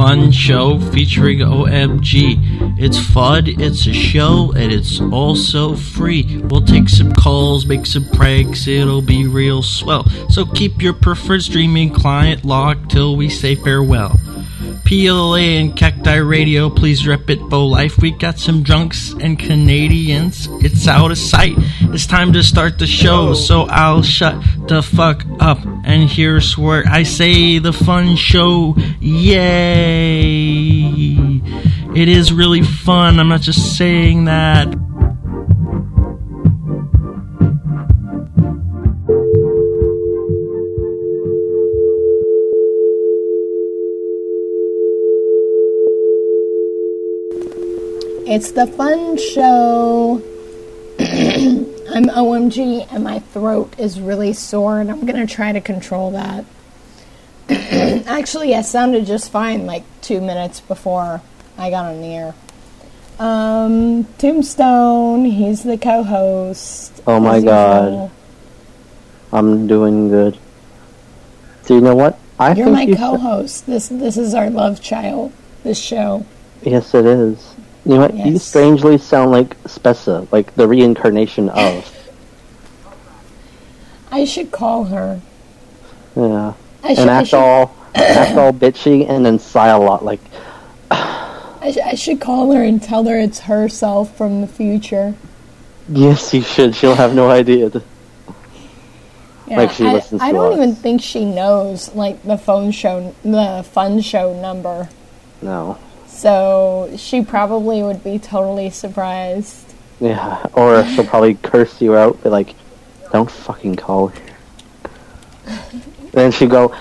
fun show featuring OMG. It's fun, it's a show, and it's also free. We'll take some calls, make some pranks, it'll be real swell. So keep your preferred streaming client locked till we say farewell. PLA and Cacti Radio, please rep it, Bo Life. We got some drunks and Canadians. It's out of sight. It's time to start the show, so I'll shut the fuck up. And here's where I say the fun show. Yay! It is really fun. I'm not just saying that. It's the fun show. I'm OMG and my throat is really sore and I'm going to try to control that. Actually, I sounded just fine like 2 minutes before I got on the air. Tombstone, he's the co-host. Oh my god. I'm doing good. Do you know what? You're my co-host. This is our love child, this show. Yes, it is. You know what? Yes. You strangely sound like Spessa, like the reincarnation of. I should call her. Yeah. Act all bitchy and then sigh a lot, like. I should call her and tell her it's herself from the future. Yes, you should. She'll have no idea. Yeah, like she listens to I don't us. even think she knows, like, the fun show number. No. So she probably would be totally surprised. Yeah, or she'll probably curse you out, be like, don't fucking call her. Then she'd go,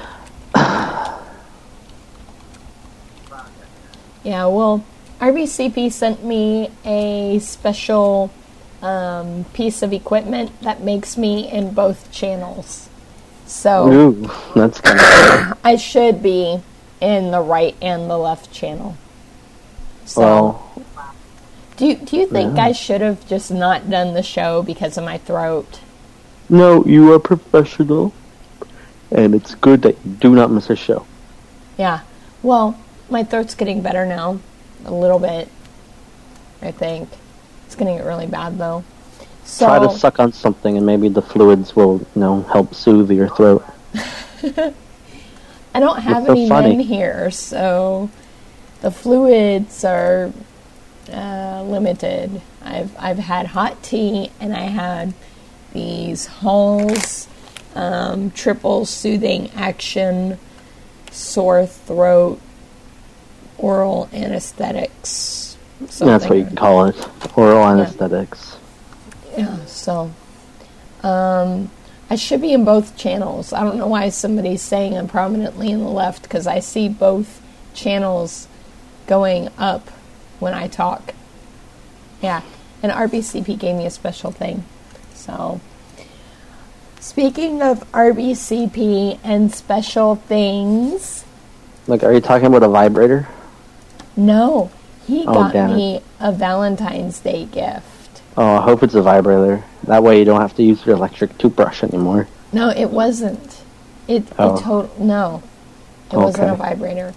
yeah, well, RBCP sent me a special piece of equipment that makes me in both channels. So ooh, that's kind of cool. I should be in the right and the left channel. So, well, do you think I should have just not done the show because of my throat? No, you are professional, and it's good that you do not miss a show. Yeah, well, my throat's getting better now, a little bit, I think. It's going to get really bad, though. So, try to suck on something, and maybe the fluids will, help soothe your throat. I don't have any men here, so the fluids are limited. I've had hot tea, and I had these Halls triple soothing action sore throat oral anesthetics. That's what you can call it, oral anesthetics. Yeah, so I should be in both channels. I don't know why somebody's saying I'm prominently in the left, because I see both channels going up when I talk. Yeah, and RBCP gave me a special thing. So, speaking of RBCP and special things... Like, are you talking about a vibrator? No, he got damn me a Valentine's Day gift. Oh, I hope it's a vibrator. That way you don't have to use your electric toothbrush anymore. No, it wasn't. It wasn't a vibrator.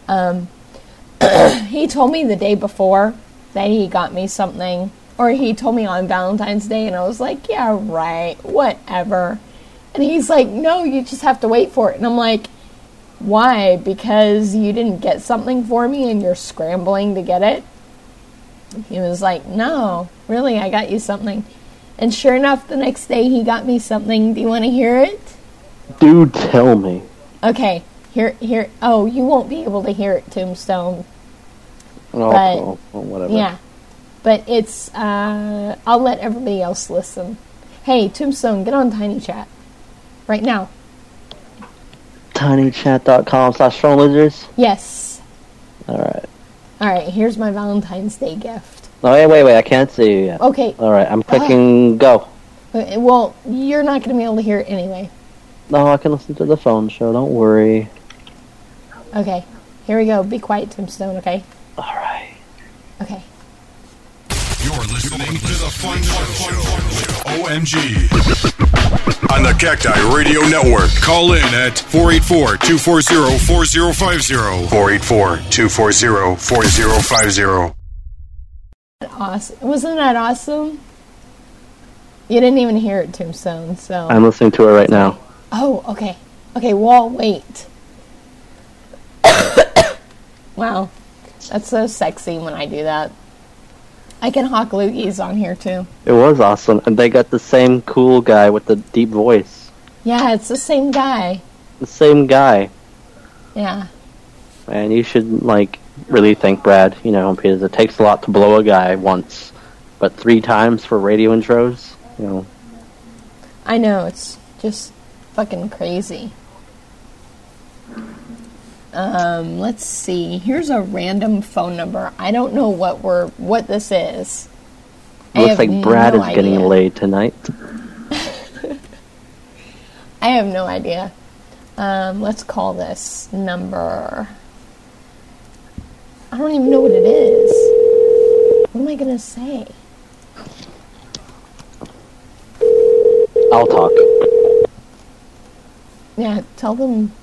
He told me the day before that he got me something, or he told me on Valentine's Day, and I was like, yeah, right, whatever. And he's like, no, you just have to wait for it. And I'm like, why? Because you didn't get something for me and you're scrambling to get it? He was like, no, really, I got you something. And sure enough, the next day he got me something. Do you want to hear it? Dude, tell me. Okay, here. Oh, you won't be able to hear it, Tombstone. Oh, whatever. Yeah, but it's, I'll let everybody else listen. Hey, Tombstone, get on Tiny Chat. Right now. tinychat.com/phonelizards? Yes. Alright, here's my Valentine's Day gift. No, wait, I can't see you yet. Okay. Alright, I'm clicking go. Well, you're not going to be able to hear it anyway. No, I can listen to the phone show, don't worry. Okay, here we go. Be quiet, Tombstone, okay? Alright. Okay. You're listening to the Fun Show. OMG. On the Cacti Radio Network. Call in at 484-240-4050. 484-240-4050. Awesome. Wasn't that awesome? You didn't even hear it, Tombstone, so... I'm listening to it right now. Oh, okay. Okay, well, wait. Wow. That's so sexy when I do that. I can hawk loogies on here, too. It was awesome. And they got the same cool guy with the deep voice. Yeah, it's the same guy. The same guy. Yeah. And you should, really thank Brad, because it takes a lot to blow a guy once. But 3 times for radio intros, I know, it's just fucking crazy. Let's see. Here's a random phone number. I don't know what this is. Looks like Brad is getting laid tonight. I have no idea. Let's call this number. I don't even know what it is. What am I gonna say? I'll talk. Yeah, tell them.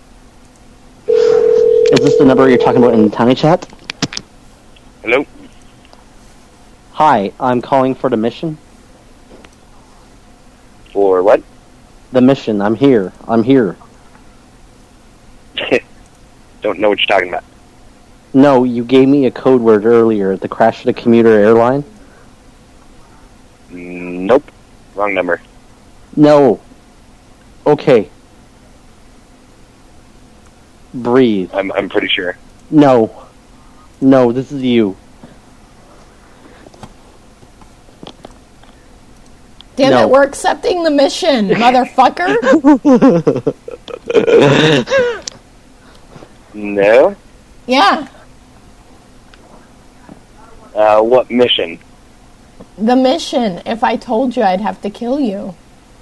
Is this the number you're talking about in Tiny Chat? Hello? Hi, I'm calling for the mission. For what? The mission. I'm here. Don't know what you're talking about. No, you gave me a code word earlier. The crash of the commuter airline? Nope. Wrong number. No. Okay. Breathe. I'm pretty sure. No. No, this is you. Damn it, we're accepting the mission, motherfucker. No? Yeah. What mission? The mission. If I told you, I'd have to kill you.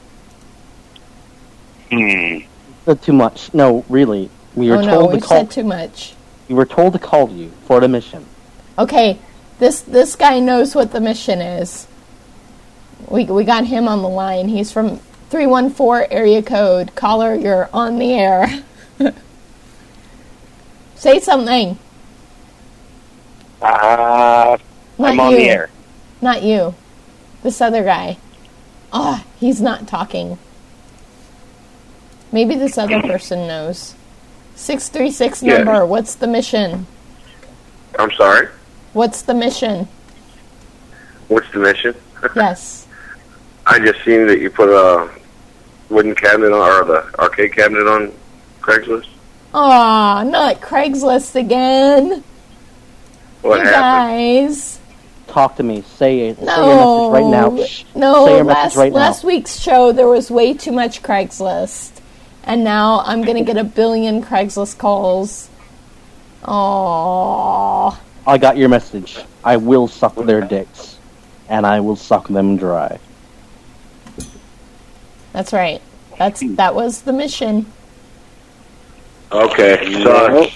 Not too much. No, really. We were told to call. Said too much. We were told to call you for the mission. Okay, this guy knows what the mission is. We got him on the line. He's from 314 area code. Caller, you're on the air. Say something. I'm on the air. Not you. This other guy. Oh, he's not talking. Maybe this other person knows. 636 number. Yeah. What's the mission? I'm sorry? What's the mission? What's the mission? Yes. I just seen that you put a wooden cabinet on, or the arcade cabinet on Craigslist. Aw, not Craigslist again. What happened? Guys. Talk to me. Say it. No. Say your message right now. Shh. No, say your message right now. Last week's show, there was way too much Craigslist. And now I'm going to get 1 billion Craigslist calls. Aww. I got your message. I will suck their dicks. And I will suck them dry. That's right. That was the mission. Okay, sorry.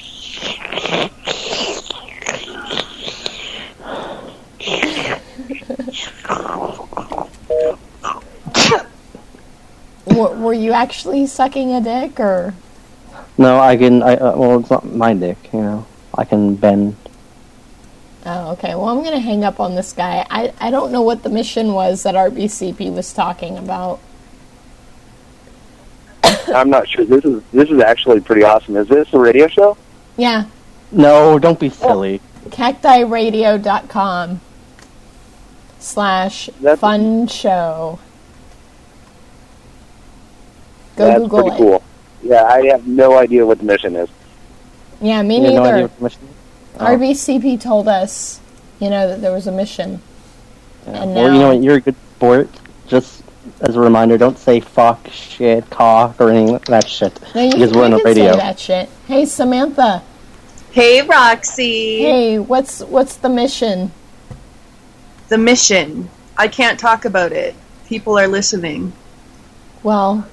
Were you actually sucking a dick, or? No, I can. Well, it's not my dick. I can bend. Oh, okay. Well, I'm going to hang up on this guy. I don't know what the mission was that RBCP was talking about. I'm not sure. This is actually pretty awesome. Is this a radio show? Yeah. No, don't be silly. CactiRadio.com/fun show. Go That's Google pretty it. cool. Yeah, I have no idea what the mission is. Yeah, me You have neither. no idea what the mission is? Oh. RBCP told us, that there was a mission. Yeah. And Well, now, you're a good sport. Just as a reminder, don't say fuck, shit, cock, or any of that shit. no, because we're on the can radio. say that shit. Hey, Samantha. Hey, Roxy. Hey, what's the mission? The mission. I can't talk about it. People are listening. Well,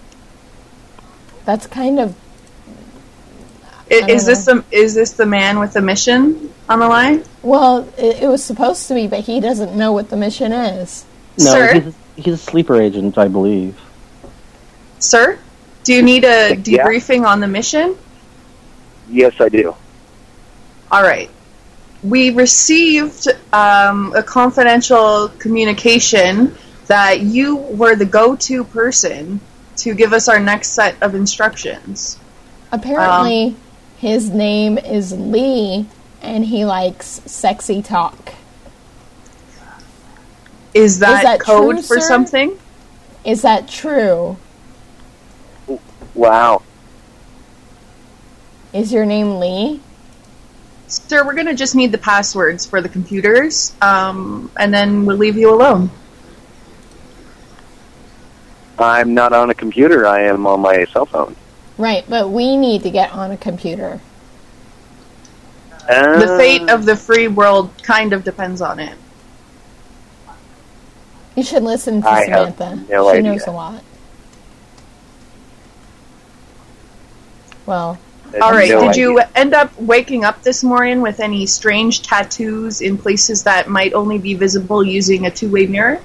that's kind of... Is this the man with the mission? on the line? Well, it was supposed to be, but he doesn't know what the mission is. No, Sir? he's a sleeper agent, I believe. Sir? Do you need a debriefing on the mission? Yes, I do. All right. We received a confidential communication that you were the go-to person to give us our next set of instructions. Apparently, his name is Lee, and he likes sexy talk. Is that code true, for sir? something? Is that true? Wow. Is your name Lee? Sir, we're going to just need the passwords for the computers, and then we'll leave you alone. I'm not on a computer. I am on my cell phone. Right, but we need to get on a computer. The fate of the free world kind of depends on it. You should listen to I have Samantha. no She idea. knows a lot. Well, All right, No did idea. you end up waking up this morning with any strange tattoos in places that might only be visible using a two-way mirror?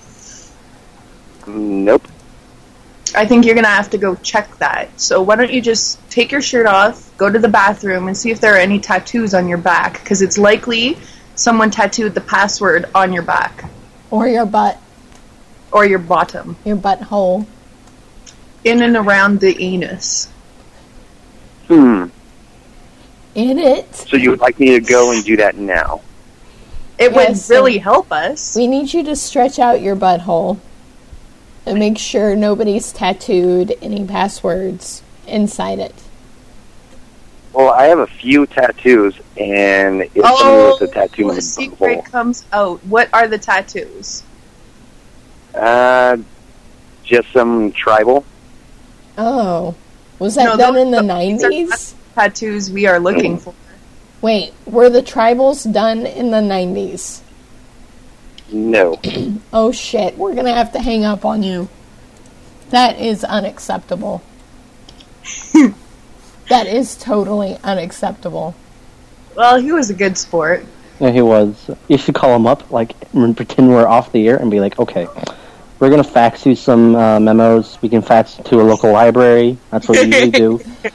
Nope. I think you're going to have to go check that. So why don't you just take your shirt off, go to the bathroom, and see if there are any tattoos on your back, because it's likely someone tattooed the password on your back. or your butt, Or your bottom. your butthole. In and around the anus. In it. So you would like me to go and do that now? It Yes, would really help us. We need you to stretch out your butthole and make sure nobody's tattooed any passwords inside it. Well, I have a few tattoos, and if someone was to tattoo my the secret butthole, comes out. What are the tattoos? just some tribal. Oh. Was that No, done those- in the these are 90s? Tattoos we are looking for. Wait, were the tribals done in the 90s? No. Oh shit, we're gonna have to hang up on you. That is unacceptable. That is totally unacceptable. Well, he was a good sport. Yeah, he was. You should call him up, like, and pretend we're off the air and be like, okay, we're going to fax you some memos. We can fax it to a local library. That's what we usually do.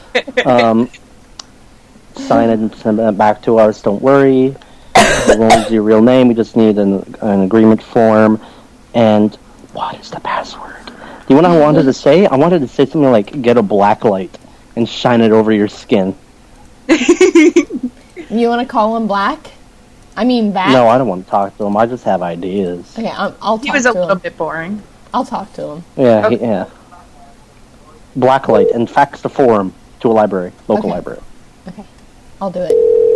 Sign it and send it back to us. Don't worry. We won't use your real name. We just need an agreement form. And what is the password? Do you know what I wanted to say? I wanted to say something like, get a black light and shine it over your skin. You want to call him Black? I mean, back? No, I don't want to talk to him. I just have ideas. Okay, I'll talk He was a to little him. bit boring. I'll talk to him. Yeah, yeah. Blacklight and fax the form to a library, local Okay. library. Okay, I'll do it.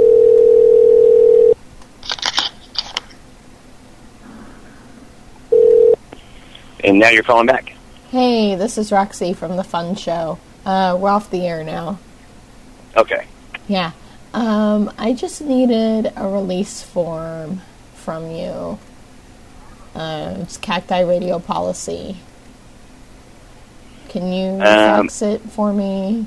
And now you're calling back. Hey, this is Roxy from The Fun Show. We're off the air now. Okay. Yeah. I just needed a release form from you. It's Cacti Radio Policy. Can you fax it for me?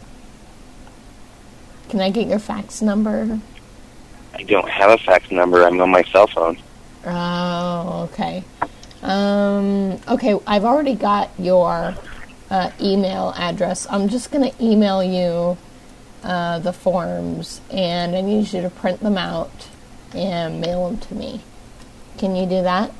Can I get your fax number? I don't have a fax number. I'm on my cell phone. Oh, okay. Okay, I've already got your email address. I'm just going to email you the forms, and I need you to print them out and mail them to me. Can you do that?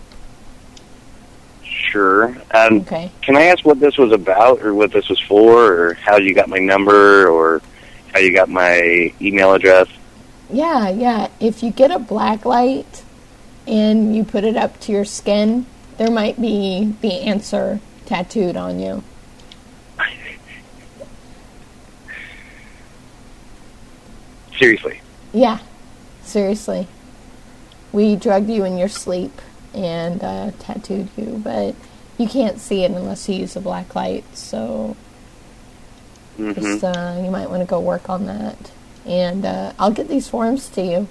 Sure. Okay. Can I ask what this was about, or what this was for, or how you got my number, or how you got my email address? Yeah. If you get a black light and you put it up to your skin, there might be the answer tattooed on you. Seriously. Yeah, seriously. We drugged you in your sleep and tattooed you, but you can't see it unless you use a black light, so just, you might want to go work on that. And I'll get these forms to you.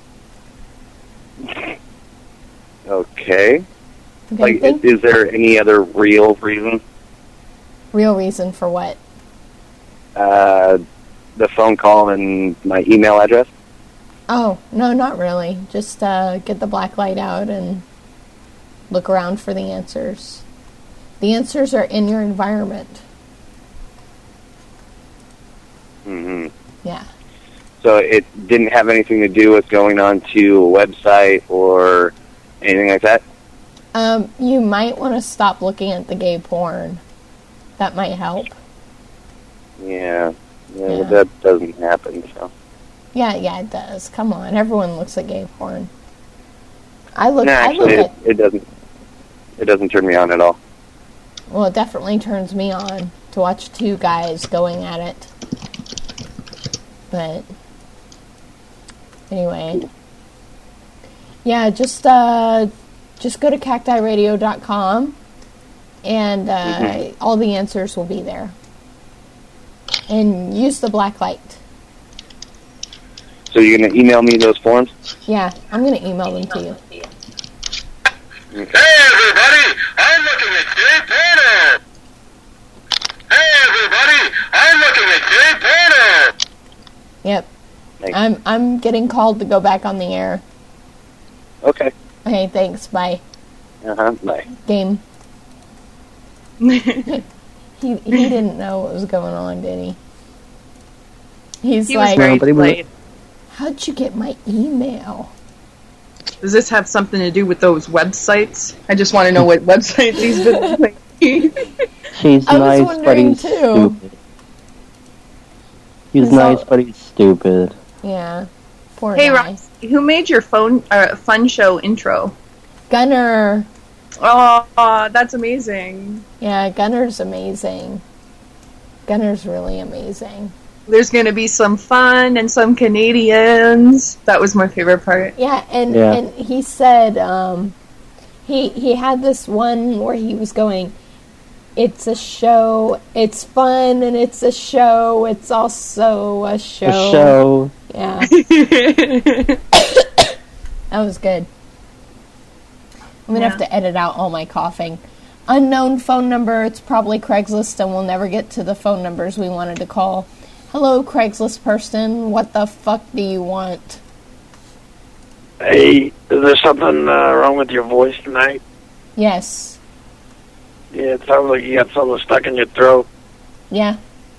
Okay. Okay, Like, is there any other real reason? real reason for what? The phone call and my email address? Oh, no, not really. Just get the black light out and look around for the answers. The answers are in your environment. Mm-hmm. Yeah. So it didn't have anything to do with going on to a website or anything like that? You might want to stop looking at the gay porn. That might help. Yeah. Well, that doesn't happen, so. Yeah, it does. Come on, everyone looks at gay porn. I look Actually, at... it doesn't turn me on at all. Well, it definitely turns me on to watch two guys going at it. But anyway, yeah, just go to cactiradio.com and all the answers will be there. And use the black light. So you're going to email me those forms? Yeah, I'm going to email them to you. Hey everybody, I'm looking at gay porno. Hey everybody, I'm looking at gay porno. Yep. Thanks. I'm getting called to go back on the air. Okay. Okay, thanks. Bye. Bye. Game. He didn't know what was going on, did he? He was like, very polite. how'd you get my email? Does this have something to do with those websites? I just want to know what websites he's been playing. He's I was nice, but wondering, he's too. stupid. He's He's nice, all- but he's stupid. Yeah. Poor Hey, guy. Ross, who made your fun show intro? Gunner. Oh, that's amazing. Yeah, Gunner's amazing. Gunner's really amazing. There's going to be some fun and some Canadians. That was my favorite part. Yeah, and he said he had this one where he was going, it's a show, it's fun, and it's a show, it's also a show. The show. Yeah. That was good. I'm going to have to edit out all my coughing. Unknown phone number, it's probably Craigslist, and we'll never get to the phone numbers we wanted to call. Hello, Craigslist person, what the fuck do you want? Hey, is there something wrong with your voice tonight? Yes. Yeah, it sounds like you got something stuck in your throat. Yeah.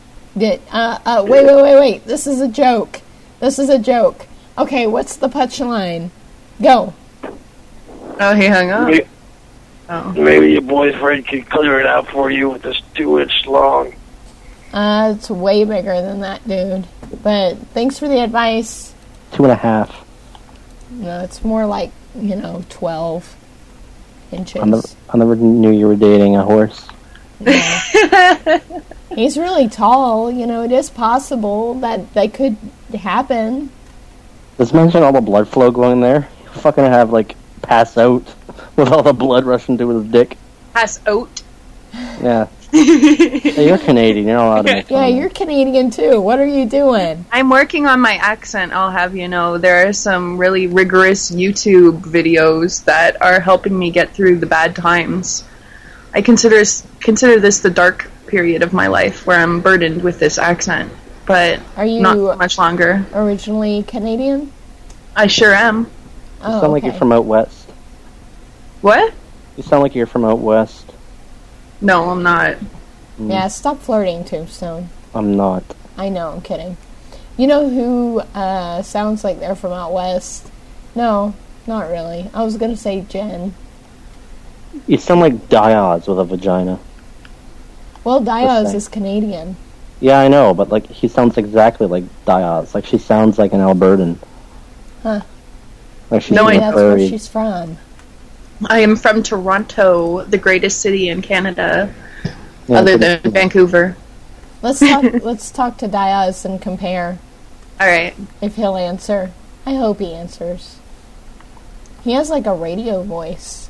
Wait. This is a joke. Okay, what's the punchline? Go. Oh, he hung up. Maybe, Oh. maybe your boyfriend could clear it out for you with this 2-inch long. It's way bigger than that, dude. But thanks for the advice. 2.5. No, it's more like, 12 inches. I never knew you were dating a horse. Yeah. He's really tall. It is possible that could happen. Just mention all the blood flow going there. He'll fucking have, pass out with all the blood rushing to his dick. Pass out. Yeah. Hey, you're Canadian. You're not allowed to make fun Yeah, of me. you're Canadian too. What are you doing? I'm working on my accent, I'll have you know. There are some really rigorous YouTube videos that are helping me get through the bad times. I consider this the dark period of my life where I'm burdened with this accent, but Are you not for much longer. originally Canadian? I sure am. Oh, You sound like okay. you're from out west. What? You sound like you're from out west. No, I'm not. Yeah, stop flirting, Tombstone. I'm not. I know, I'm kidding. You know who sounds like they're from out west? No, not really. I was gonna say Jen. You sound like Diaz with a vagina. Well, Diaz saying. is Canadian. Yeah, I know, but he sounds exactly like Diaz. She sounds like an Albertan. Huh. Like she's No, from I- the That's where prairie. she's from. I am from Toronto, the greatest city in Canada, Yeah, other but- than Vancouver. Let's talk to Diaz and compare Alright. if he'll answer. I hope he answers. He has a radio voice.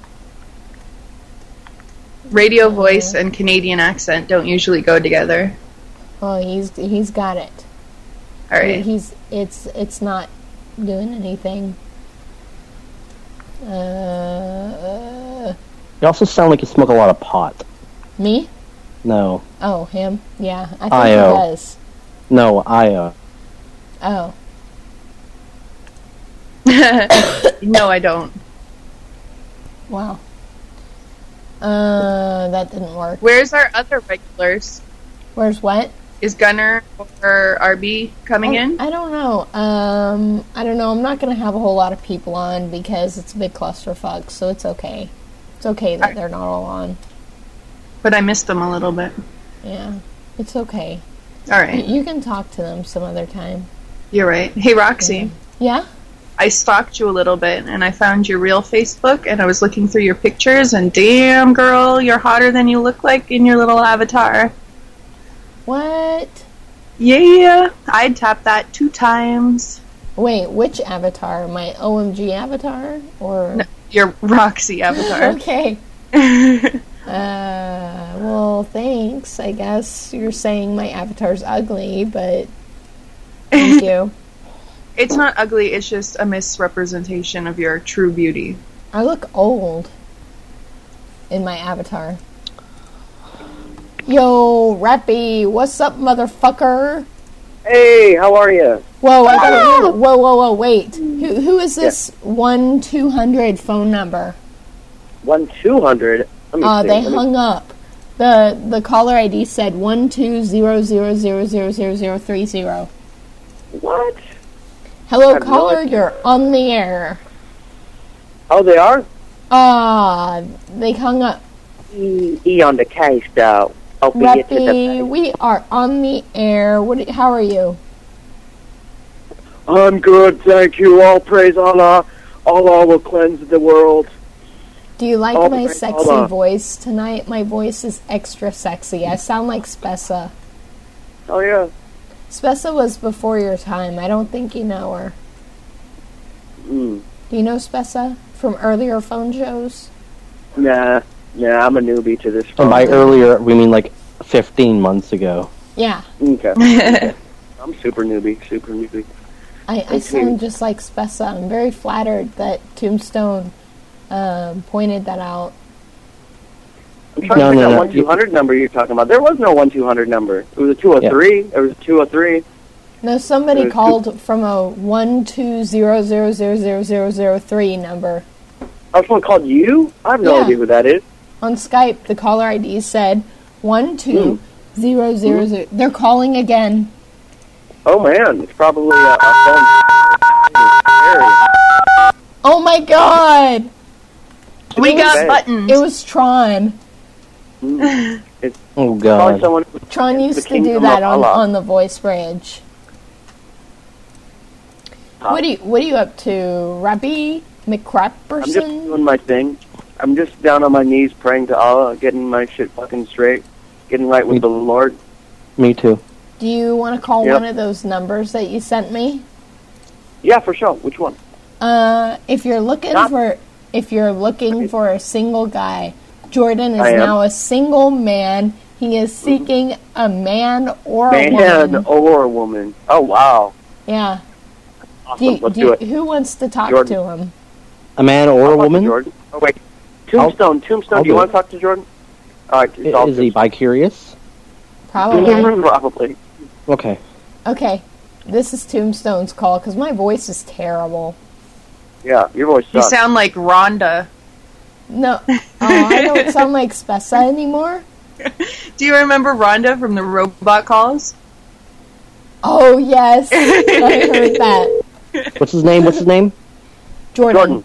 Radio voice and Canadian accent don't usually go together. Well, he's got it. Alright. It's not doing anything. You also sound like you smoke a lot of pot. Me? No. Oh, him? Yeah, I think Io. he does. No, Io. Oh. No, I don't. Wow. That didn't work. Where's our other regulars? Where's what? Is Gunner or RB coming in? I don't know. I don't know. I'm not going to have a whole lot of people on because it's a big clusterfuck, so it's okay. It's okay that they're not all on. But I missed them a little bit. Yeah, it's okay. All right. You can talk to them some other time. You're right. Hey, Roxy. Yeah? I stalked you a little bit, and I found your real Facebook, and I was looking through your pictures, and damn, girl, you're hotter than you look like in your little avatar. What? Yeah, I'd tap that 2 times. Wait, which avatar? My OMG avatar? Or... No, your Roxy avatar. Okay. Well, thanks. I guess you're saying my avatar's ugly, but thank you. It's not ugly, it's just a misrepresentation of your true beauty. I look old in my avatar. Yo, Rappy, what's up, motherfucker? Hey, how are you? Whoa, I gotta hear. Whoa, wait. Who is this 1-200 phone number? 1-200? Let me see. They hung up. The caller ID said 120000030. What? Hello, caller, you're on the air. Oh, they are? They hung up. E on the case, though. Rappy, we are on the air. How are you? I'm good, thank you. All praise Allah. Allah will cleanse the world. Do you like my sexy voice tonight? My voice is extra sexy. I sound like Spessa. Oh, yeah. Spessa was before your time. I don't think you know her. Mm. Do you know Spessa from earlier phone shows? Nah, I'm a newbie to this. And by earlier, we mean like 15 months ago. Yeah. Okay. I'm super newbie. I sound just like Spessa. I'm very flattered that Tombstone pointed that out. I'm trying to figure out 1-200 number you're talking about. There was no 1-200 number. It was a 203. Yeah. It was a 203. No, somebody called from a 120000003 number. Oh, someone called you? I have no idea who that is. On Skype, the caller ID said 12000. They're calling again. Oh man, it's probably a phone. Oh my god! We got buttons. It was Tron. Oh god. Tron used to do that on the voice bridge. What are you up to, Rabbi McCrapperson? I'm just doing my thing. I'm just down on my knees praying to Allah, getting my shit fucking straight, getting right with the Lord. Me too. Do you want to call one of those numbers that you sent me? Yeah, for sure. Which one? If you're looking for a single guy, Jordan is now a single man. He is seeking a man or a woman. Man or a woman. Oh wow. Yeah. Awesome. Let's do it. Who wants to talk to him? A man or a woman? Jordan. Oh wait. Tombstone. Do you want to talk to Jordan? All right. Is he bi-curious? Probably. Probably. Okay. Okay. This is Tombstone's call because my voice is terrible. Yeah, your voice sucks. You sound like Rhonda. No. I don't sound like Spessa anymore. Do you remember Rhonda from the robot calls? Oh, yes. I heard that. What's his name? Jordan.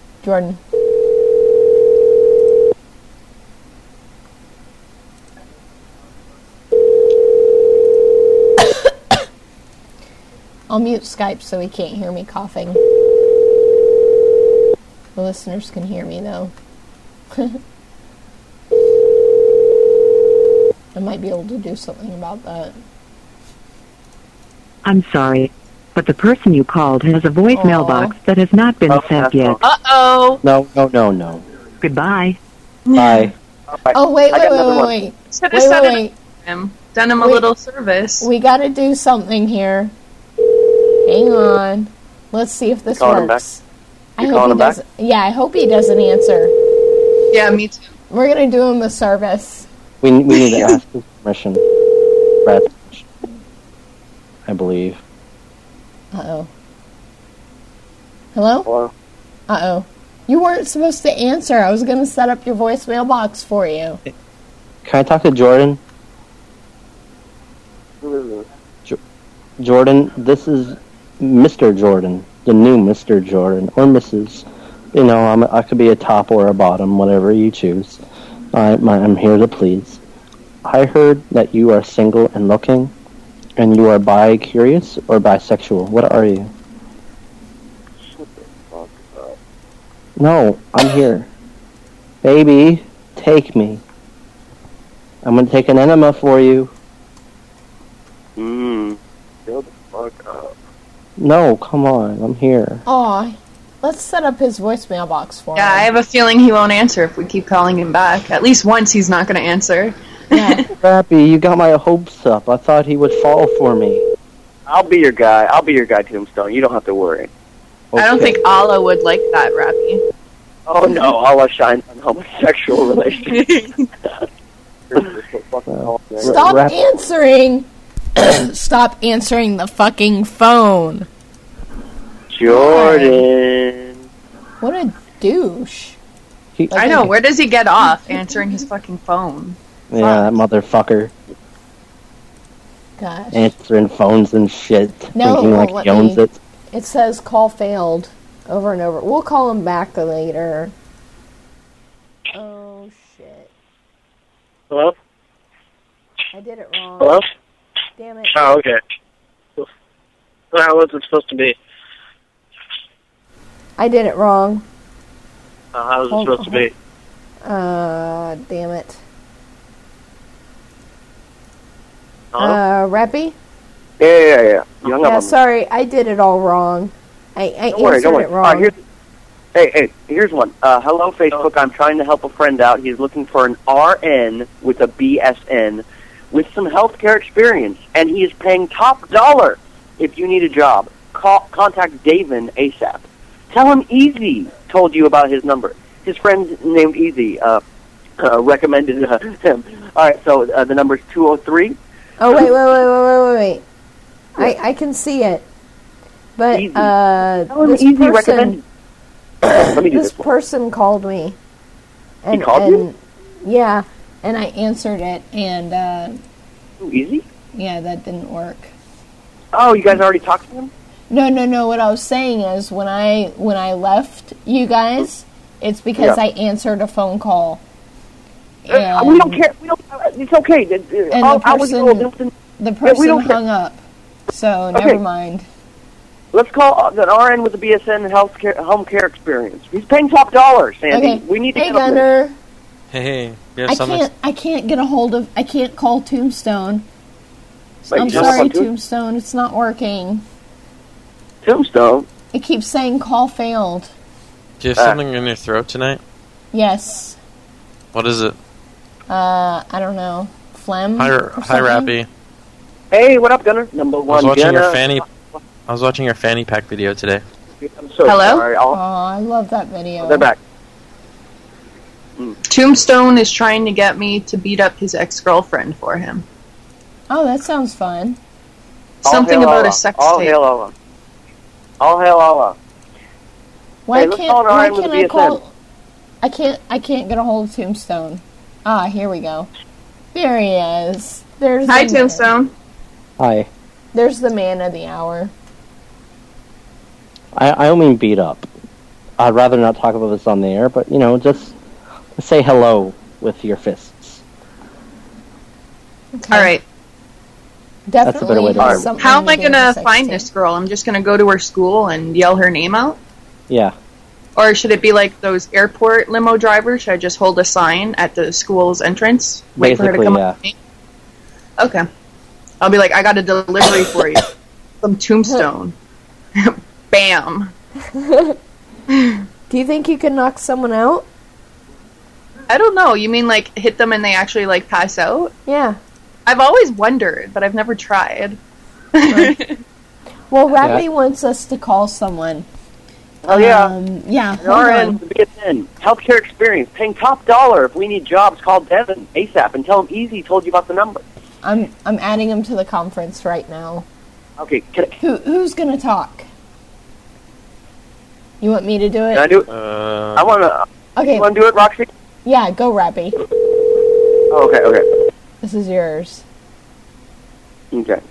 I'll mute Skype so he can't hear me coughing. The listeners can hear me, though. I might be able to do something about that. I'm sorry, but the person you called has a voicemail box that has not been set yet. Uh-oh. No. Goodbye. Bye. Oh, wait. Should have said done him a little service. We gotta do something here. Hang on. Let's see if this works. I hope he does. Yeah, I hope he doesn't answer. Yeah, me too. We're gonna do him a service. We need to ask his permission. Brad's permission. I believe. Uh-oh. Hello? Hello? Uh-oh. You weren't supposed to answer. I was going to set up your voicemail box for you. Can I talk to Jordan? Who is this? Jordan, this is Mr. Jordan, the new Mr. Jordan, or Mrs. You know, I could be a top or a bottom, whatever you choose. I'm here to please. I heard that you are single and looking, and you are bi-curious or bisexual. What are you? Shut the fuck up. No, I'm here. Baby, take me. I'm gonna take an enema for you. Shut the fuck up. No, come on, I'm here. Aw, let's set up his voicemail box for him. Yeah, I have a feeling he won't answer if we keep calling him back. At least once he's not going to answer. Yeah. Rappy, you got my hopes up. I thought he would fall for me. I'll be your guy. I'll be your guy, Tombstone. You don't have to worry. I don't think Allah would like that, Rappy. Oh no, Allah shines on homosexual relations. Stop answering! Stop answering the fucking phone. Jordan. What a douche. I know, where does he get off answering his fucking phone? Yeah, that motherfucker. Gosh. Answering phones and shit. No, thinking like let he owns me- it. It says call failed over and over. We'll call him back later. Oh, shit. Hello? I did it wrong. Hello? Damn it. Oh, okay. How was it supposed to be? I did it wrong. How was it supposed to be? Damn it. Hello? Rappy? Yeah. You hung up Yeah, on me. sorry, I did it all wrong. I Don't worry, answered don't worry. it wrong. Here's one. Hello, Facebook. I'm trying to help a friend out. He's looking for an RN with a BSN with some healthcare experience, and he is paying top dollar. If you need a job, contact Davin ASAP. Tell him Easy told you about his number. His friend named Easy recommended him. All right, so the number is 203. Oh, wait. I can see it. But, Tell him this Easy person... recommended. Let me do this this one. person called me. He called you? Yeah, and I answered it, and, Easy? yeah, that didn't work. Oh, you guys already talked to him? No. What I was saying is when I left you guys, it's because Yeah. I answered a phone call. We don't care. We don't. It's okay. And the person don't care. hung up. So Okay. never mind. Let's call an RN with a BSN home care experience. He's paying top dollar, Sandy. Okay. We need to Hey, get on this. Gunner. Hey, you have something? I can't get a hold of. I can't call Tombstone. Wait, I'm you just sorry, called Tombstone. It's not working. Tombstone? It keeps saying call failed. Do you have something in your throat tonight? Yes. What is it? I don't know. Phlegm. Hi, or hi, something? Rappy. Hey, what up, Gunner? Number I was one, watching Gunner. your fanny. I was watching your fanny pack video today. I'm so Hello? sorry. Oh, I love that video. They're back. Tombstone is trying to get me to beat up his ex-girlfriend for him. Oh, that sounds fun. Something All hail about Allah. a sex All tape. hail Allah. All hail Allah. Why Hey, let's call can't an RN with a I BSN. call? I can't get a hold of Tombstone. Ah, here we go. There he is. There's Hi, the man. Tombstone. Hi. There's the man of the hour. I don't mean beat up. I'd rather not talk about this on the air, but, you know, just say hello with your fists. Okay. All right. Definitely. That's a better way to has do it. something How am I to do with going to sex find tape. this girl? I'm just going to go to her school and yell her name out? Yeah. Or should it be like those airport limo drivers? Should I just hold a sign at the school's entrance? Wait for her to Basically, come yeah. up to me? Okay. I'll be like, I got a delivery for you. From Tombstone. Bam. Do you think you could knock someone out? I don't know. You mean like hit them and they actually like pass out? Yeah. I've always wondered, but I've never tried. Well, Rappy wants us to call someone. Oh, yeah. Yeah. An Hold RN on. with a BSN. Healthcare experience. Paying top dollar. If we need jobs, call Devin ASAP and tell him Easy told you about the number. I'm adding him to the conference right now. Okay, Who's gonna talk? You want me to do it? Can I do it? I want to. Okay. You want to do it, Roxy? Yeah, go, Rappy. Oh, okay. This is yours. Okay.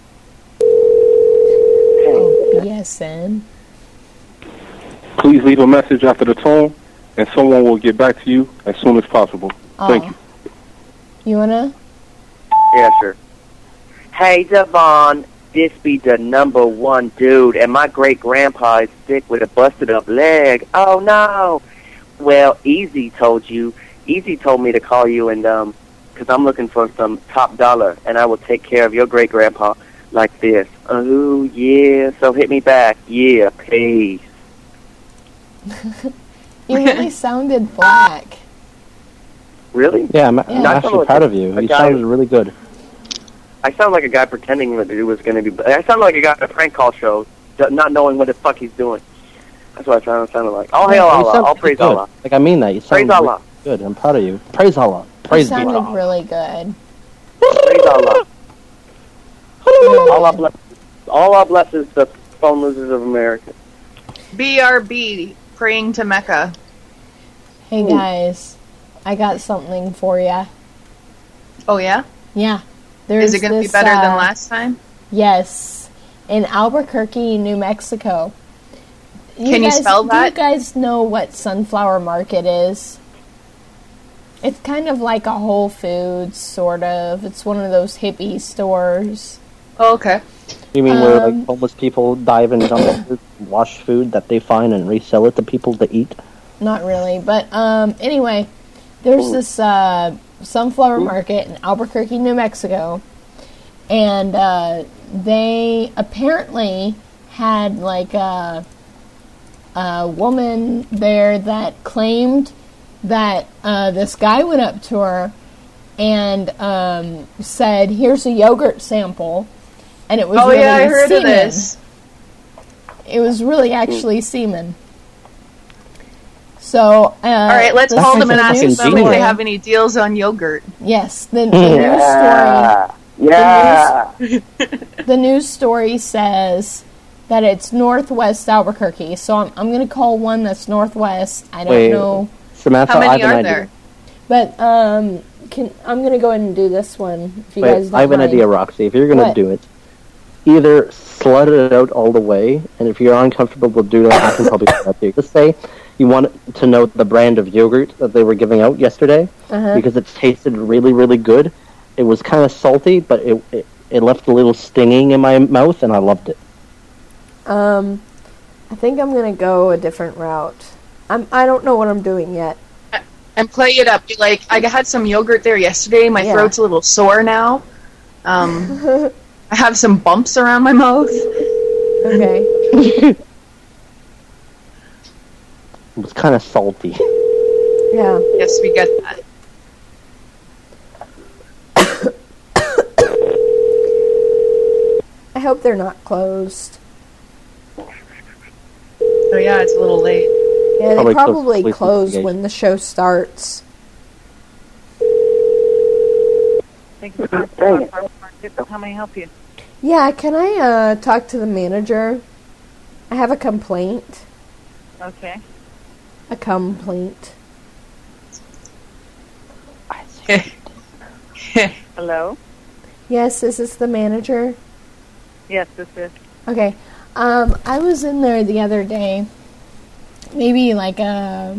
Oh, BSN. Please leave a message after the tone, and someone will get back to you as soon as possible. Thank you. You wanna? Yeah, sure. Hey, Devon, this be the number one dude, and my great-grandpa is sick with a busted-up leg. Oh, no. Well, Easy told me to call you, and, because I'm looking for some top dollar, and I will take care of your great-grandpa like this. Oh, yeah, so hit me back. Yeah, peace. You really sounded black. Really? Yeah, I'm actually proud of you. You sounded really good. I sound like a guy pretending that it was going to be... I sound like a guy at a prank call show, not knowing what the fuck he's doing. That's what I sounded like. Oh, hail Allah. All praise Allah. Like, I mean that. You sound Praise Allah. Really good. I'm proud of you. Praise Allah. You Praise sounded Allah. really good. Praise Allah. Allah blesses the phone losers of America. BRB, praying to Mecca. Hey, guys. I got something for ya. Oh, yeah? Yeah. Is it going to be better than last time? Yes. In Albuquerque, New Mexico. Can you spell that? Do you guys know what Sunflower Market is? It's kind of like a Whole Foods, sort of. It's one of those hippie stores. Oh, okay. You mean where like homeless people dive and dump wash food that they find and resell it to people to eat? Not really, but anyway, there's this Sunflower Market in Albuquerque, New Mexico, and they apparently had like a woman there that claimed that this guy went up to her and said, "Here's a yogurt sample," and it was really I heard semen. of this. It was really actually semen. So, all right, let's call them and ask them if they have any deals on yogurt. Yes, the news story. Yeah. The news story says that it's Northwest Albuquerque. So I'm going to call one that's Northwest. I don't know. Samantha, how many I have are an there? idea. But I'm going to go ahead and do this one. If you guys don't I have an mind. idea, Roxy. If you're going to do it, either slut it out all the way, and if you're uncomfortable with doing that, I can probably do that too. Just say you want to know the brand of yogurt that they were giving out yesterday, because it tasted really, really good. It was kind of salty, but it left a little stinging in my mouth, and I loved it. I think I'm going to go a different route. I don't know what I'm doing yet. And play it up. Be like, I had some yogurt there yesterday. My throat's a little sore now. I have some bumps around my mouth. Okay. It was kind of salty. Yeah. Yes, we get that. I hope they're not closed. Oh yeah, it's a little late. Yeah, they probably close close the when the show starts. Thank you for calling Farmers Market. How may I help you? Yeah, can I talk to the manager? I have a complaint. Okay. A complaint. Hello? Yes, is this the manager? Yes, this is. Okay. I was in there the other day, maybe like a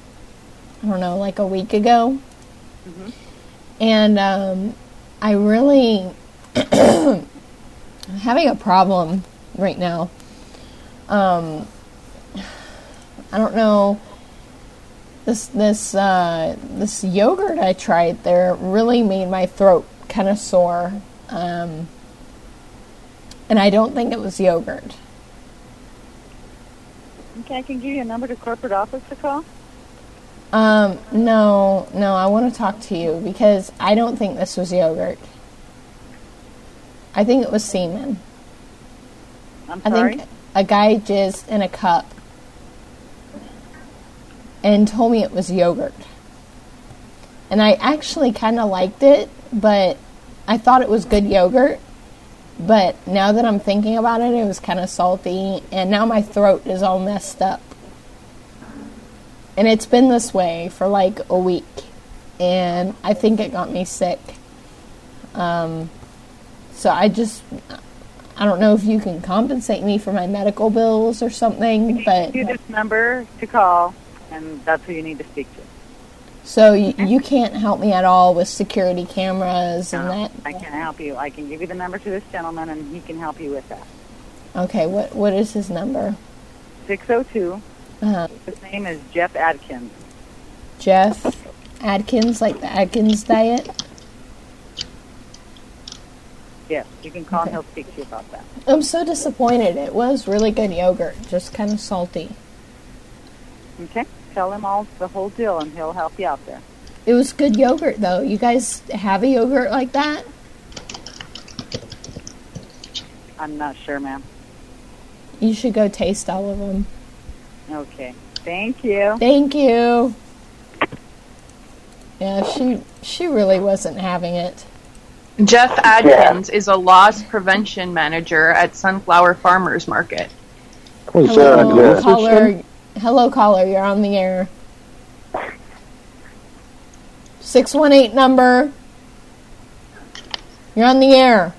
week ago. Mm-hmm. And I really I'm having a problem right now. I don't know. This yogurt I tried there really made my throat kind of sore. And I don't think it was yogurt. Okay, I can give you a number to corporate office to call. No, I want to talk to you because I don't think this was yogurt. I think it was semen. I'm sorry? I think a guy jizzed in a cup and told me it was yogurt. And I actually kind of liked it, but I thought it was good yogurt. But now that I'm thinking about it, it was kind of salty, and now my throat is all messed up. And it's been this way for like a week. And I think it got me sick. So I don't know if you can compensate me for my medical bills or something, but... You this number to call, and that's who you need to speak to. So you can't help me at all with security cameras and that? I can't help you. I can give you the number to this gentleman, and he can help you with that. Okay, what is his number? 602. Uh-huh. His name is Jeff Adkins. Jeff Adkins, like the Atkins diet? Yes, you can call and he'll speak to you about that. I'm so disappointed. It was really good yogurt, just kind of salty. Okay, tell him the whole deal, and he'll help you out there. It was good yogurt, though. You guys have a yogurt like that? I'm not sure, ma'am. You should go taste all of them. Okay, thank you. Thank you. Yeah, she really wasn't having it. Jeff Adkins is a loss prevention manager at Sunflower Farmers Market. Hello, caller. You're on the air. 618 number. You're on the air.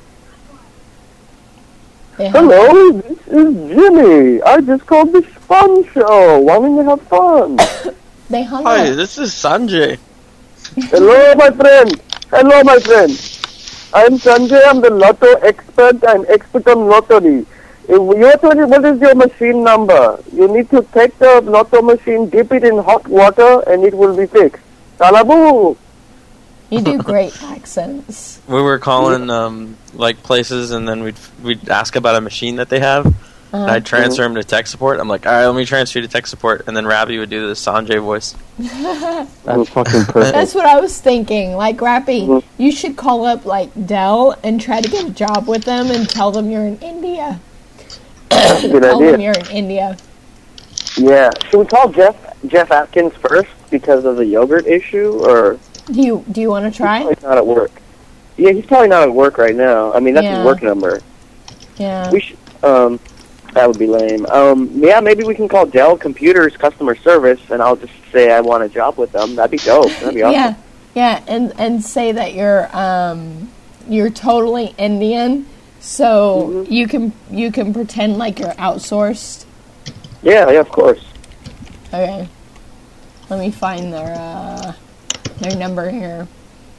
Hello, this is Jimmy. I just called the Fun Show, wanting to have fun. They hung Hi, up. this is Sanjay. Hello, my friend. Hello, my friend. I'm Sanjay. I'm the lotto expert. I'm expert on lottery. What is your machine number? You need to take the lotto machine, dip it in hot water, and it will be fixed. Talabu! You do great accents. We were calling like places, and then we'd ask about a machine that they have. And I'd transfer him to tech support. I'm like, all right, let me transfer you to tech support, and then Rappy would do the Sanjay voice. That's fucking perfect. That's what I was thinking. Like, Rappy, you should call up, like, Dell and try to get a job with them and tell them you're in India. That's a good Tell idea. them you're in India. Yeah. Should we call Jeff Atkins first because of the yogurt issue, or Do you want to try? he's not at work? Yeah, he's probably not at work right now. I mean, that's Yeah. his work number. Yeah. We should. That would be lame. Yeah, maybe we can call Dell Computers customer service, and I'll just say I want a job with them. That'd be dope. That'd be awesome. Yeah, and say that you're totally Indian, so you can pretend like you're outsourced. Yeah, of course. Okay. Let me find their number here.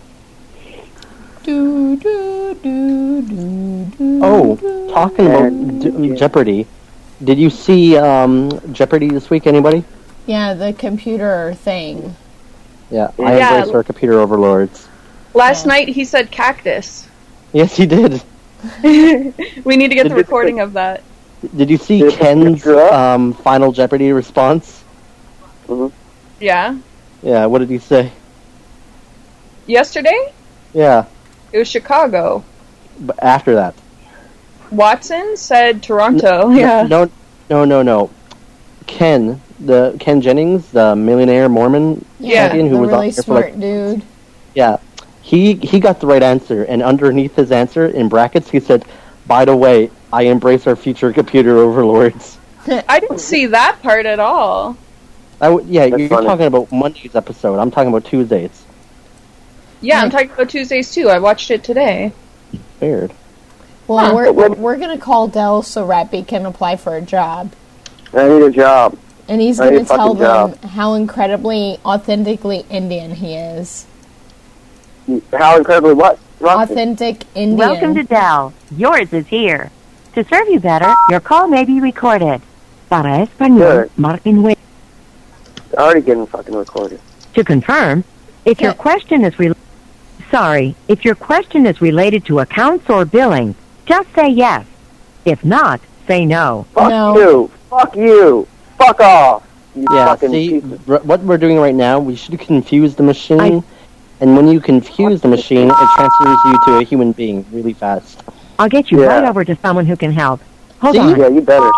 Oh, talking about Jeopardy. Did you see Jeopardy this week, anybody? Yeah, the computer thing. Yeah, I embrace our computer overlords. Last night he said cactus. Yes, he did. We need to get the recording of that. Did you see Ken's final Jeopardy response? Yeah. Yeah, what did he say? Yesterday? Yeah, It was Chicago. but after that. Watson said Toronto. No. Ken Jennings, the millionaire Mormon champion who the was really on there smart for dude. Yeah, he got the right answer, and underneath his answer, in brackets, he said, "By the way, I embrace our future computer overlords." I didn't see that part at all. You're talking about Monday's episode. I'm talking about Tuesday's. Yeah, I'm talking about Tuesdays too. I watched it today. Weird. Well, we're gonna call Dell so Rappy can apply for a job, I need a job. and he's I need gonna a fucking tell them job. how incredibly authentically Indian he is. How incredibly what? Authentic Indian. Welcome to Dell. Yours is here. To serve you better, your call may be recorded. Para español, marquen nueve. Already getting fucking recorded. To confirm, if your question is if your question is related to accounts or billing, just say yes. If not, say no. Fuck you. Fuck you. Fuck off. You Yeah, fucking see, piece of- what we're doing right now, we should confuse the machine, and when you confuse the machine, it transfers you to a human being really fast. I'll get you Yeah. right over to someone who can help. Hold See? on. Yeah, you better.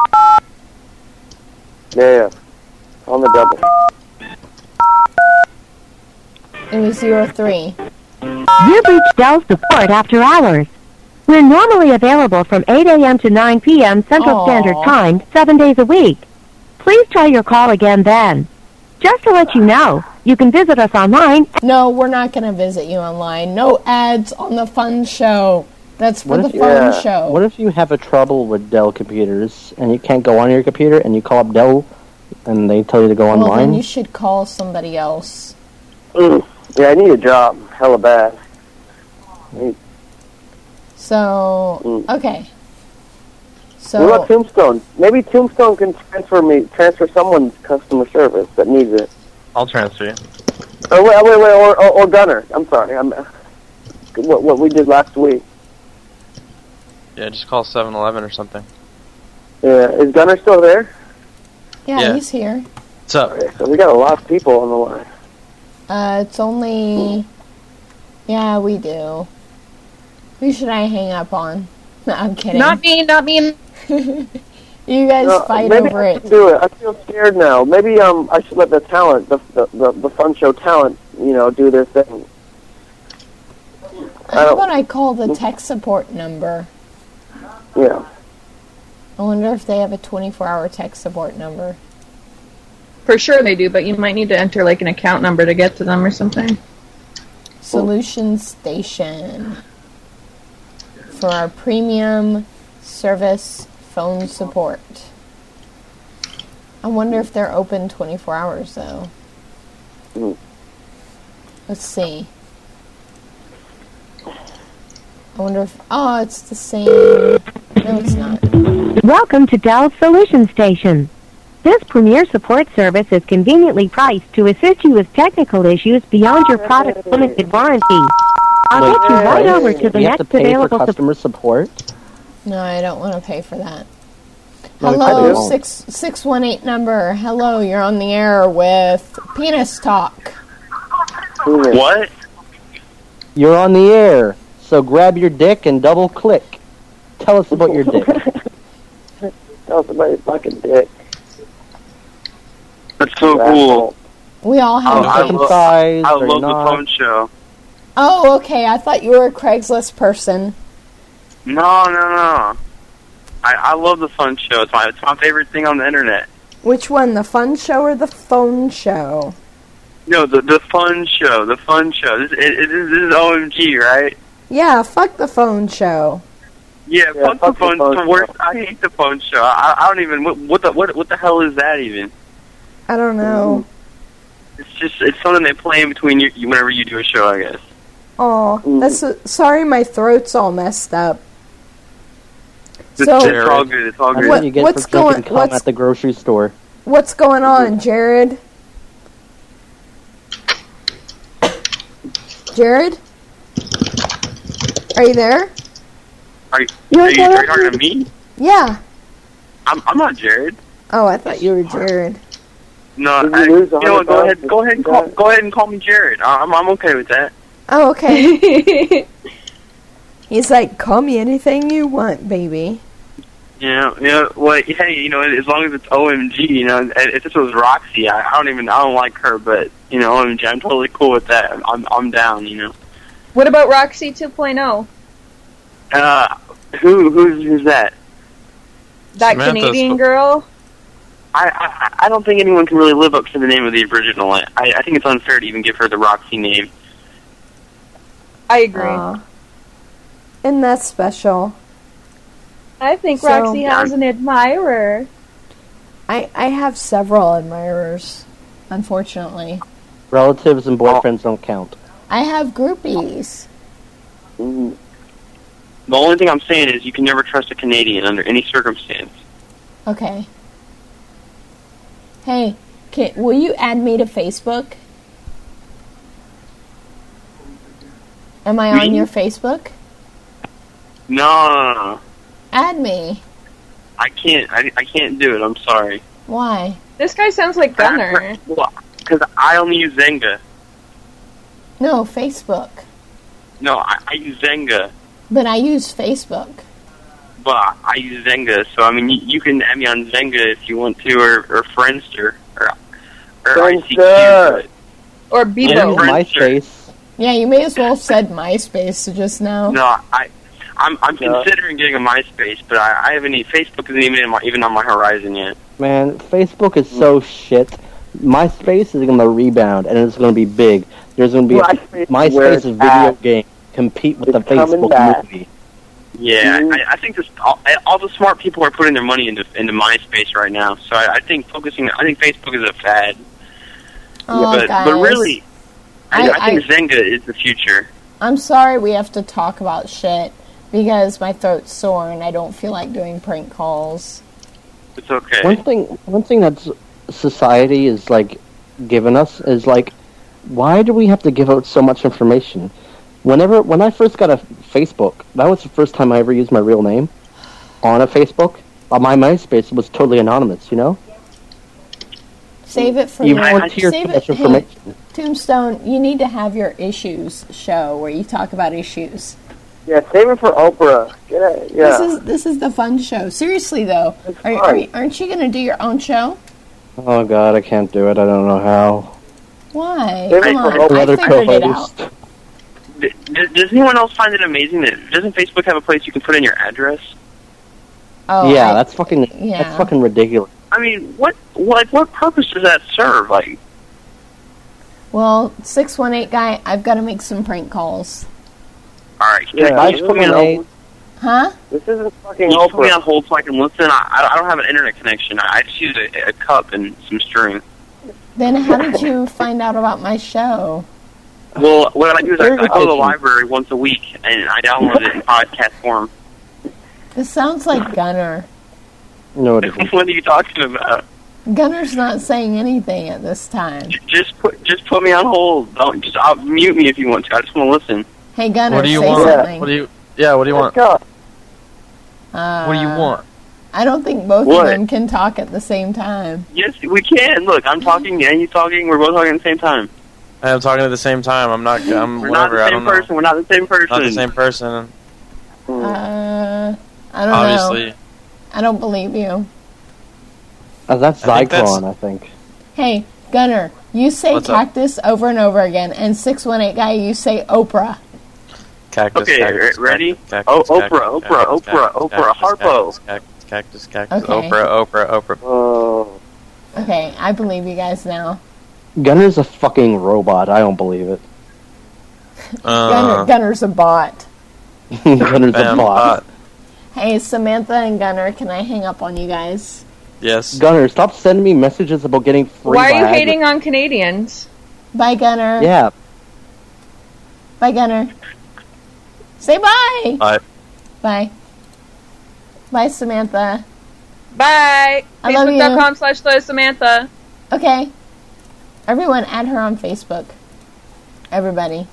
Yeah. On the double. It was 03. You've reached Dell support after hours. We're normally available from 8 a.m. to 9 p.m. Central Aw. Standard Time, 7 days a week. Please try your call again then. Just to let you know, you can visit us online. No, we're not going to visit you online. No ads on the fun show. That's for the fun show. What if you have a trouble with Dell computers and you can't go on your computer and you call up Dell and they tell you to go Well, online? then you should call somebody else. Yeah, I need a job. Hella bad. So, okay. So, What about Tombstone? Maybe Tombstone can transfer someone's customer service that needs it. I'll transfer you. Or Gunner. I'm sorry. What we did last week. Yeah, just call 7-Eleven or something. Yeah, is Gunner still there? yeah, he's here. What's up? Okay, so we got a lot of people on the line. It's only... Yeah, we do. Who should I hang up on? No, I'm kidding. Not me. You guys fight maybe over I it. should do it. I feel scared now. Maybe I should let the talent, the fun show talent, do their thing. How about I call the tech support number? Yeah. I wonder if they have a 24-hour tech support number. For sure they do, but you might need to enter like an account number to get to them or something. Solution Station for our premium service phone support. I wonder if they're open 24 hours though. Let's see. I wonder if... Oh, it's the same... No, it's not. Welcome to Dell Solution Station. This premier support service is conveniently priced to assist you with technical issues beyond your product's limited warranty. I'll get you right over to the you have to next pay available for customer support? No, I don't want to pay for that. No, Hello, I do. 618 number. Hello, you're on the air with Penis Talk. What? You're on the air, so grab your dick and double click. Tell us about your dick. Tell us about your fucking dick. That's so cool. We all have I dicks. love the phone show. Oh, okay. I thought you were a Craigslist person. No. I love the fun show. It's my favorite thing on the internet. Which one, the fun show or the phone show? No, the fun show. The fun show. This is OMG, right? Yeah, fuck the phone show. Yeah, fuck the phone. It's the worst. I hate the phone show. I don't even. What the hell is that even? I don't know. It's something they play in between you whenever you do a show, I guess. Oh, sorry, my throat's all messed up. It's all good. It's all good. That's what you get for drinking cum at the grocery store. What's going on, Jared? Jared? Are you there? Are you talking to me? Yeah. I'm not Jared. Oh, I thought you were Jared. No, you know what? Go ahead and call me Jared. I'm okay with that. Oh, okay. He's like, call me anything you want, baby. Yeah. Well, hey, as long as it's OMG, if this was Roxy, I don't like her, but OMG, I'm totally cool with that. I'm down. What about Roxy 2.0? Who's that? That Canadian girl? I don't think anyone can really live up to the name of the original. I think it's unfair to even give her the Roxy name. I agree. Isn't that special? I think Roxy has an admirer. I have several admirers, unfortunately. Relatives and boyfriends don't count. I have groupies. The only thing I'm saying is you can never trust a Canadian under any circumstance. Okay. Hey, will you add me to Facebook? Am I on your Facebook? No. Add me. I can't do it. I'm sorry. Why? This guy sounds like Gunner. Because I only use Zynga. No, Facebook. No, I use Zynga. But I use Facebook. But I use Zynga, so you can add me on Zynga if you want to, or Friendster, or ICQ. Or Bebo. MySpace. Yeah, you may as well have said MySpace just now. No, I'm considering getting a MySpace, but I haven't. Facebook isn't even on my horizon yet. Man, Facebook is so shit. MySpace is going to rebound, and it's going to be big. There's going to be MySpace MySpace's video game compete with the Facebook movie. Yeah, I think all the smart people are putting their money into MySpace right now. So I think Facebook is a fad. Oh, guys. But really, I think Zynga is the future. I'm sorry we have to talk about shit because my throat's sore and I don't feel like doing prank calls. It's okay. One thing that society is like given us is like, why do we have to give out so much information? When I first got a Facebook, that was the first time I ever used my real name on a Facebook. My MySpace was totally anonymous, you know? Save it for you volunteer too much information. Hey, Tombstone, you need to have your issues show where you talk about issues. Yeah, save it for Oprah. Yeah. This is the fun show. Seriously though, aren't you going to do your own show? Oh God, I can't do it. I don't know how. Why? Come on, I figured it out. Does anyone else find it amazing that doesn't Facebook have a place you can put in your address? Oh, yeah, that's fucking ridiculous. I mean, what purpose does that serve? Like, well, 618 guy, I've got to make some prank calls. All right, can you put me on hold? Huh? This isn't fucking Can you put me on hold so I can listen? I don't have an internet connection. I just use a cup and some string. Then how did you find out about my show? Well, what I do is I go to the library once a week and I download it in podcast form. This sounds like Gunner. No, it isn't. What are you talking about? Gunner's not saying anything at this time. Just put me on hold. I'll mute me if you want to. I just want to listen. Hey Gunner, what do you say want? something. What do you want? What do you want? I don't think both of them can talk at the same time. Yes, we can. Look, I'm talking and you talking. We're both talking at the same time. I'm talking at the same time. I'm not. I'm We're whatever. not the same person. We're not the same person. Not the same person. I don't Obviously. know. I don't believe you. That's I think Zyklon, I think. Hey, Gunner, you say What's up? cactus over and over again, and 618 guy, you say Oprah. Cactus. Okay, cactus, ready? Cactus, Oprah, Harpo. Cactus. Okay. Oprah. Oh. Okay, I believe you guys now. Gunner's a fucking robot. I don't believe it. Gunner's a bot. Gunner's a bot. Hey, Samantha and Gunner, can I hang up on you guys? Yes. Gunner, stop sending me messages about getting free. Why are you Viagra. hating on Canadians? Bye, Gunner. Yeah. Bye, Gunner. Say bye. Bye. Bye. Bye, Samantha. Bye. I love you. Facebook.com/Samantha. Okay. Everyone, add her on Facebook. Everybody.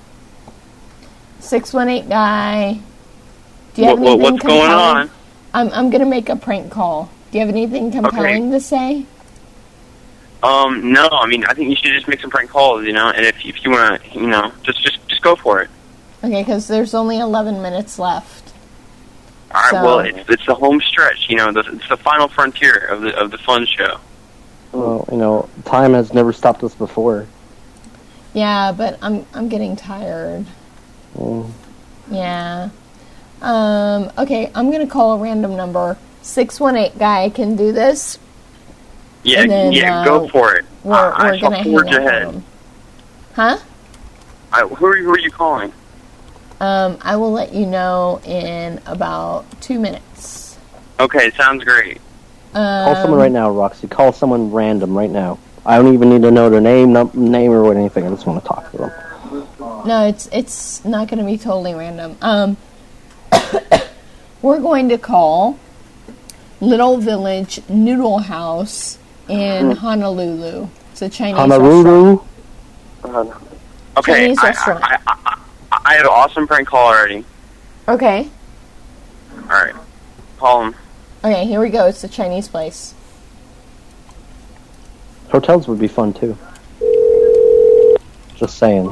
618 guy. Do you have anything what's going compelling? on? I'm gonna make a prank call. Do you have anything compelling to say? No. I mean, I think you should just make some prank calls, you know. And if you want to, you know, just go for it. Okay, because there's only 11 minutes left. All right. So- Well, it's the home stretch. You know, it's the final frontier of the fun show. Well, you know, time has never stopped us before. Yeah, but I'm getting tired. Mm. Yeah. Okay, I'm gonna call a random number. 618 guy can do this. Yeah, And then, go for it. We're I shall gonna forge hang up ahead. on him. Huh? Who are you calling? I will let you know in about 2 minutes. Okay, sounds great. Call someone right now, Roxy. Call someone random right now. I don't even need to know their name or anything. I just want to talk to them. No, it's not going to be totally random. We're going to call Little Village Noodle House in Honolulu. It's a Chinese Honolulu? restaurant. Okay, Chinese restaurant. I have an awesome prank call already. Okay. All right, call him. Okay, here we go. It's a Chinese place. Hotels would be fun, too. Just saying.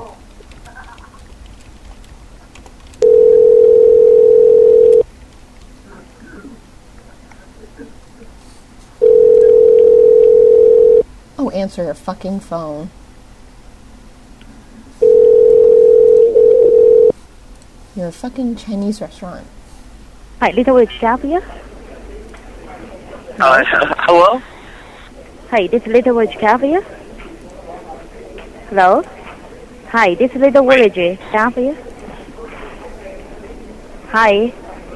Oh, answer your fucking phone. You're a fucking Chinese restaurant. Hi, Little Village Cafe. Hello? Hi, this is Little Village Cafe. Hello? Hi, this is Little Village. Can I help you? Hi.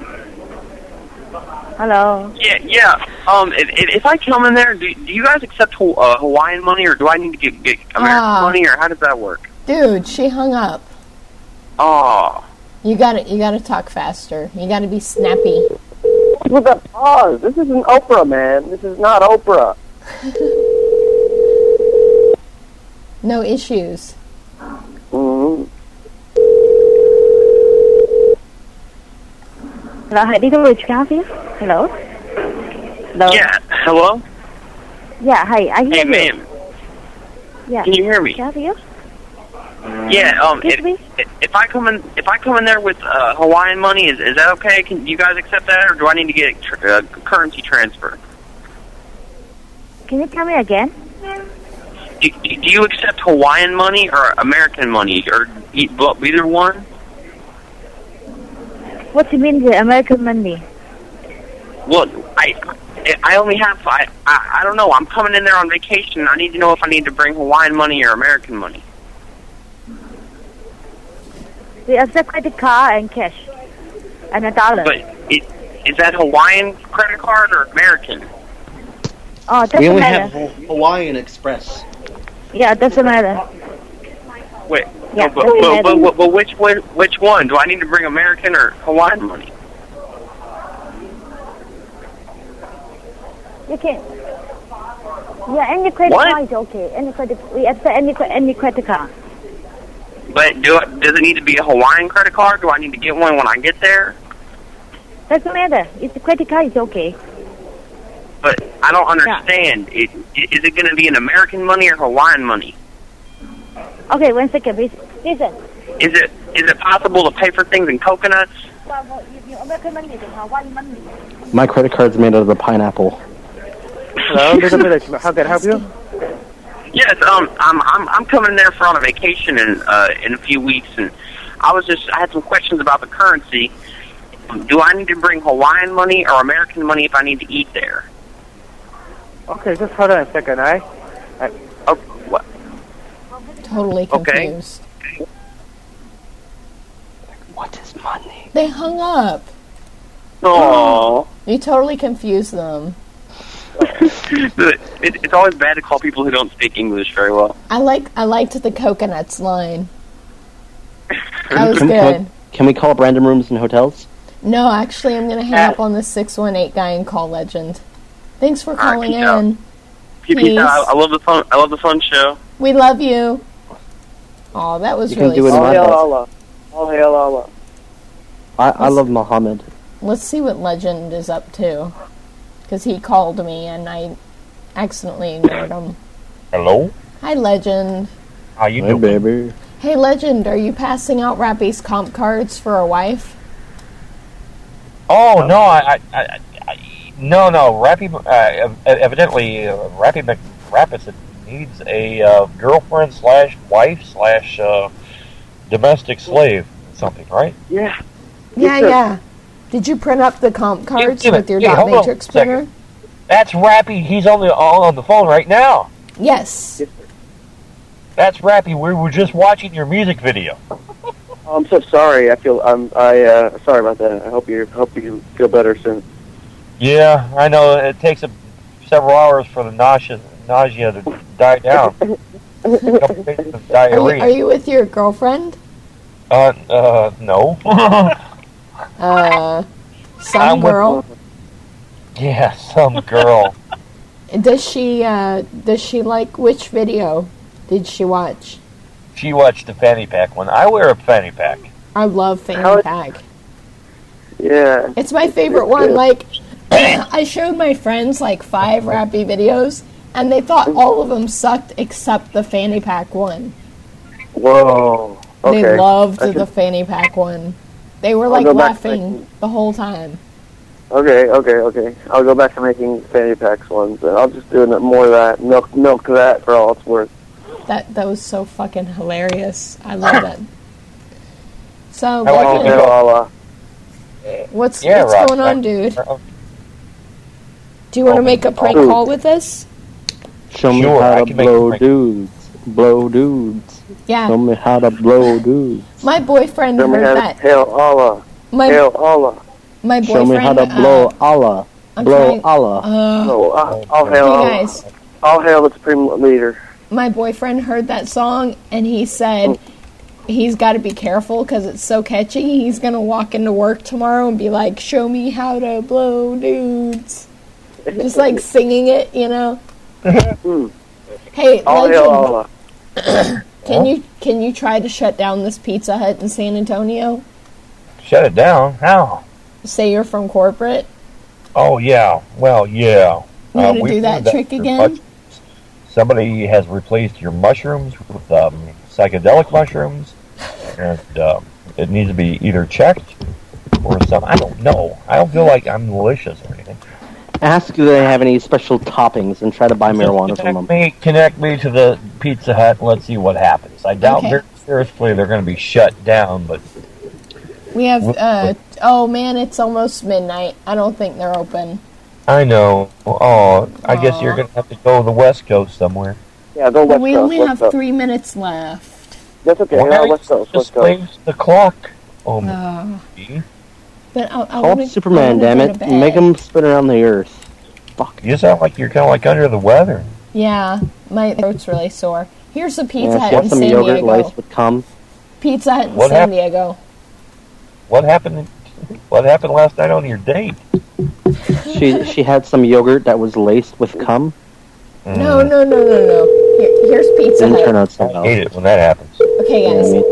Hello? Yeah. If I come in there, do you guys accept Hawaiian money, or do I need to get American money, or how does that work? Dude, she hung up. Oh. You gotta talk faster. You gotta be snappy. With a pause. This isn't Oprah, man. This is not Oprah. No issues. Mm-hmm. Hello, hi, Little Village. Can I help you? Hello? Hello? Yeah. Hello. Yeah, hi. I hear you. Hey, ma'am. Yeah. Can you hear me? Can I help you? Yeah. If I come in there with Hawaiian money, is that okay? Can you guys accept that, or do I need to get currency transfer? Can you tell me again? Do you accept Hawaiian money or American money, or either one? What do you mean the American money? Well, I only have I don't know. I'm coming in there on vacation. I need to know if I need to bring Hawaiian money or American money. We accept credit card and cash and $1. But is that Hawaiian credit card or American? Oh, doesn't We only matter. have Hawaiian Express. Yeah, doesn't matter. Wait, Yeah, but which one? Do I need to bring American or Hawaiian money? You can. Yeah, any credit What? card is okay. We accept any credit card. But does it need to be a Hawaiian credit card? Do I need to get one when I get there? Doesn't matter. If the credit card is okay. But I don't understand. Is it going to be an American money or Hawaiian money? Okay, 1 second, please. Listen. Is it possible to pay for things in coconuts? American money is Hawaiian money. My credit card's made out of the pineapple. Hello, Little Village. How can I help you? Yes, I'm coming there for on a vacation in a few weeks, and I had some questions about the currency. Do I need to bring Hawaiian money or American money if I need to eat there? Okay, just hold on a second, what? Totally confused. Okay. What is money? They hung up. Oh. You totally confused them. It's always bad to call people who don't speak English very well. I liked the coconuts line. That was good. Can we call up random rooms in hotels? No, actually, I'm going to hang up on the 618 guy and call Legend. Thanks for calling in. Peace out. I love the phone. I love the phone show. We love you. Oh, that was really do it in sweet. my voice. Allah. All hail Allah. I love Muhammad. Let's see what Legend is up to. Because he called me and I accidentally ignored him. Hello? Hi, Legend. How you doing? Baby. Hey, Legend, are you passing out Rappy's comp cards for a wife? Oh, no, no. Rappy, evidently, Rappy McRapis needs a girlfriend / wife / domestic slave, something, right? Yeah. Yeah. Did you print up the comp cards with your dot hold on matrix a second. printer? That's Rappy. He's on the phone right now. Yes. That's Rappy. We were just watching your music video. Oh, I'm so sorry. I feel sorry about that. I hope you feel better soon. Yeah, I know. It takes several hours for the nausea to die down. A couple days of diarrhea. Are you with your girlfriend? No. Some girl. Yeah, some girl. Does she like, which video did she watch? She watched the fanny pack one. I wear a fanny pack. I love fanny pack. Yeah. It's my favorite one. Like, I showed my friends like 5 Rappy videos, and they thought all of them sucked except the fanny pack one. Whoa. Okay. They loved the fanny pack one. They were like go back laughing the whole time. Okay. I'll go back to making fanny packs ones, and I'll just do more of that. Milk that for all it's worth. That was so fucking hilarious. I love that. So, what's going on, dude? Do you want to make a prank call with us? Show me how to blow dudes. blow dudes. Yeah. Show me how to blow dudes. My boyfriend Show me heard how to that. Hail Allah. My Hail Allah. my Show me how boyfriend. to blow Allah. I'm Blow trying- Allah. No, I'll hail Hey Allah. guys, I'll hail the supreme leader. my boyfriend heard that song and he said he's got to be careful because it's so catchy. He's gonna walk into work tomorrow and be like, "Show me how to blow dudes," just like singing it, you know. Hey, I'll hail Legend, Allah. can you try to shut down this Pizza Hut in San Antonio? Shut it down? How? Say you're from corporate. Oh, yeah. Well, yeah. You want to we do that trick with again? mushrooms. Somebody has replaced your mushrooms with psychedelic mushrooms, and it needs to be either checked or something. I don't know. I don't feel like I'm malicious or anything. Ask if they have any special toppings and try to buy marijuana from them. Connect me to the Pizza Hut and let's see what happens. I doubt Okay. very seriously they're going to be shut down, but We have. Oh man, it's almost midnight. I don't think they're open. I know. Oh, I guess you're going to have to go to the West Coast somewhere. Yeah, go West We Coast. only West have Coast. 3 minutes left. That's okay. Why Yeah, are you West Coast. West just Coast. slaves to the clock? Oh, But I Call wanna, Superman, I wanna damn go it. to bed. Make him spin around the earth. You sound like you're kind of like under the weather. Yeah, my throat's really sore. Here's a Pizza Yeah, Hut she in wants some San yogurt Diego. laced with cum. Pizza Hut in What San happened? Diego. What happened? What happened last night on your date? She had some yogurt that was laced with cum. No. Here's Pizza Didn't Hut. turn out so I well. hate it when that happens. Okay,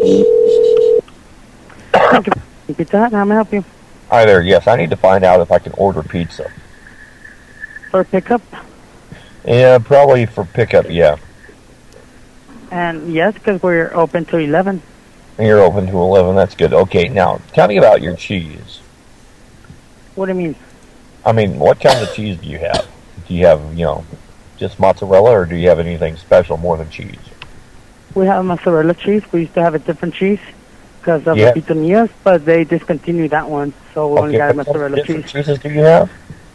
guys. Pizza Hut, how may I help you? Hi there. Yes, I need to find out if I can order pizza. For pickup? Yeah, probably for pickup. Yeah, And yes, because we're open till 11. you're open to 11. That's good. Okay, now tell me about your cheese. What do you mean? I mean, what kind of cheese do you have? Do you have, just mozzarella, or do you have anything special more than cheese? We have mozzarella cheese. We used to have a different cheese because of Yeah. the pitonias, but they discontinued that one. So we only got what mozzarella different cheese. cheeses do you have?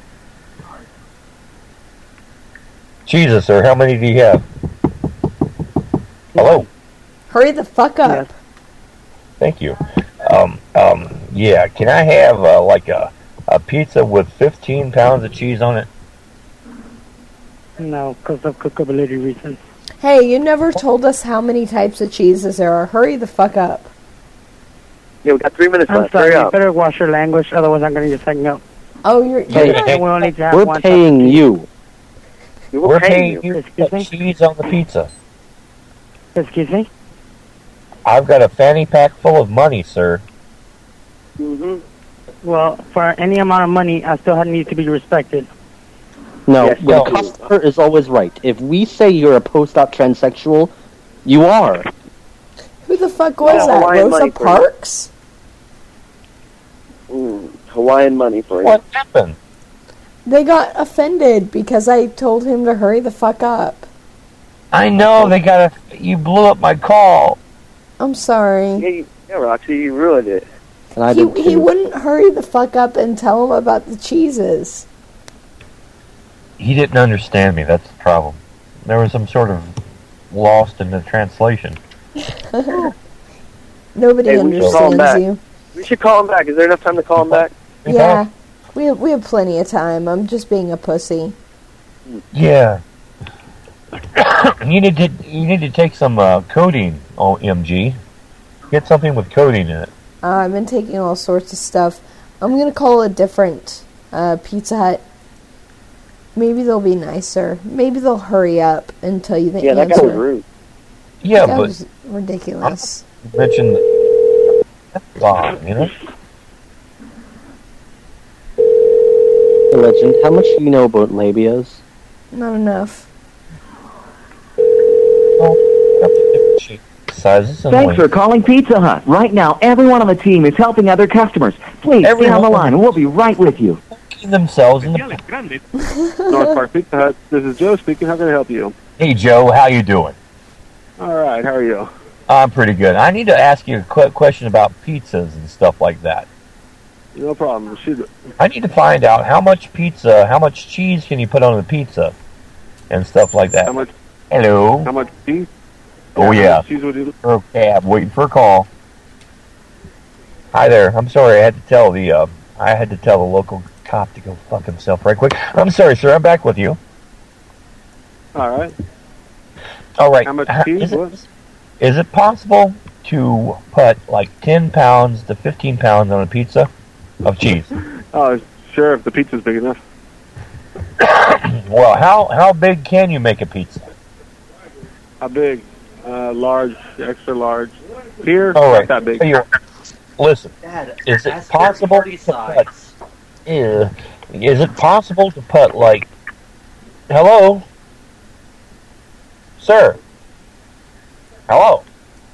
Cheeses, sir. How many do you have? Hello. Hurry the fuck up. Thank you. Yeah. Can I have like a pizza with 15 pounds of cheese on it? No, because of cookability reasons. Hey, you never told us how many types of cheeses there are. Hurry the fuck up. Yeah, we got 3 minutes I'm left. sorry, Hurry you up. better watch your language, otherwise I'm going to just hang up. Oh, you're Hey, we only have we're one paying you. We're paying you to put cheese on the pizza. Excuse me? I've got a fanny pack full of money, sir. Mm-hmm. Well, for any amount of money, I still need to be respected. No, Yes, the no. customer is always right. If we say you're a post-op transsexual, you are. Who the fuck was Yeah, that? Hawaiian Rosa money for you. Parks? Hawaiian money for you. What happened? They got offended because I told him to hurry the fuck up. I know they got you blew up my call. I'm sorry. Yeah, Roxy, you ruined it. And I He wouldn't hurry the fuck up and tell him about the cheeses. He didn't understand me. That's the problem. There was some sort of lost in the translation. Nobody Hey, we should call him understands back. you. We should call him back. Is there enough time to call him back? Yeah, we have plenty of time. I'm just being a pussy. Yeah. You need to take some codeine, OMG. Get something with codeine in it. I've been taking all sorts of stuff. I'm gonna call a different Pizza Hut. Maybe they'll be nicer. Maybe they'll hurry up and tell you the Yeah, that answer. guy was rude. Yeah, That but was ridiculous. you mentioned that's gone, you know? Hey, Legend, how much do you know about labias? Not enough. Sizes and Thanks lengths. for calling Pizza Hut. Right now, everyone on the team is helping other customers. Please stay on the line, and we'll be right with you. Themselves in the North Park Pizza Hut. This is Joe speaking. How can I help you? Hey Joe, how you doing? All right. How are you? I'm pretty good. I need to ask you a quick question about pizzas and stuff like that. No problem. Shoot. I need to find out how much cheese can you put on the pizza and stuff like that. How much? Hello. How much cheese? Oh, yeah. She's with you. For a cab, waiting for a call. Hi there. I'm sorry. I had to tell the local cop to go fuck himself right quick. I'm sorry, sir. I'm back with you. All right. All right. How much cheese? Is it possible to put like 10 pounds to 15 pounds on a pizza of cheese? Oh, sure, if the pizza's big enough. Well, how big can you make a pizza? How big? Large, extra large. Here, All not right. that big. Here, listen, Dad, is it ask possible party to size. put? Is it possible to put like? Hello, sir. Hello.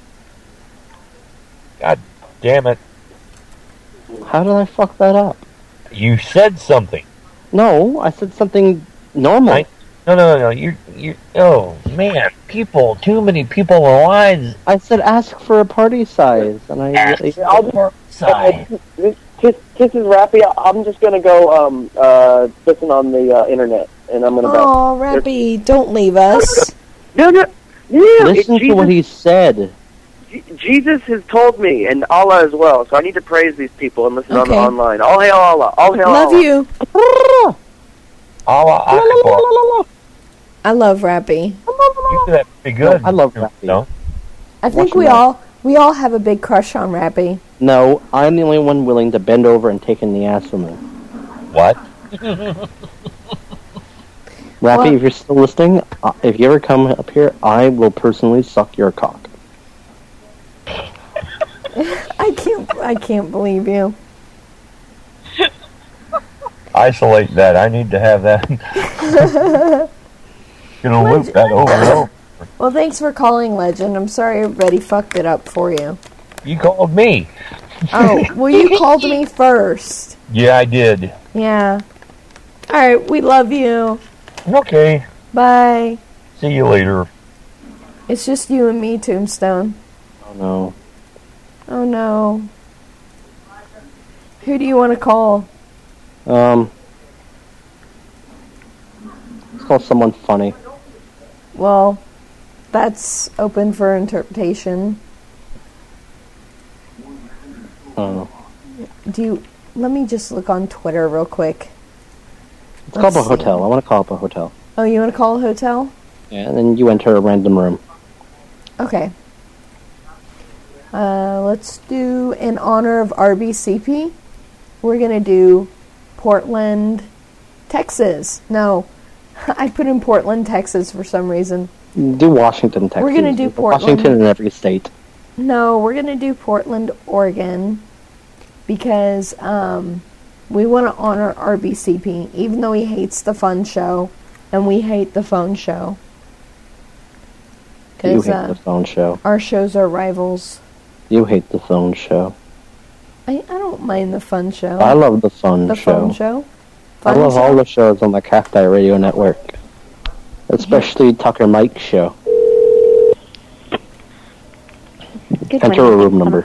God damn it! How did I fuck that up? You said something. No, I said something normal. No. You. Oh man, too many people in the lines. I said ask for a party size, and size. This is Rappy. I'm just gonna go listen on the internet, and I'm gonna. Oh, Rappy, don't leave us. No. Yeah, Listen to what he said. Jesus has told me, and Allah as well. So I need to praise these people and listen Okay. online. All hail Allah. All hail Love Allah. you. Allah Akbar. I love Rappy. You did that pretty good. I love Rappy. No. I think Watch we all have a big crush on Rappy. No, I'm the only one willing to bend over and take in the ass from him. What? Rappy, Well- if you're still listening, if you ever come up here, I will personally suck your cock. I can't believe you. Isolate that. I need to have that. Gonna loop that over and over. Well, thanks for calling, Legend. I'm sorry everybody fucked it up for you. You called me. Oh, well, you called me first. Yeah, I did. Yeah. All right, we love you. Okay. Bye. See you later. It's just you and me, Tombstone. Oh no. Oh no. Who do you want to call? Let's call someone funny. Well, that's open for interpretation. Oh. Let me just look on Twitter real quick. Let's call up a hotel. I want to call up a hotel. Oh, you want to call a hotel? Yeah, and then you enter a random room. Okay. Let's do in honor of RBCP. We're going to do Portland, Texas. No, I put in Portland, Texas for some reason. Do Washington, Texas. We're going to do Portland. Washington in every state. No, we're going to do Portland, Oregon, because we want to honor RBCP, even though he hates the fun show, and we hate the phone show. You hate the phone show. Our shows are rivals. You hate the phone show. I don't mind the fun show. I love the phone The show. phone show? I Fun love show? all the shows on the Cacti Radio Network. Especially Tucker Mike's show. Enter a room number.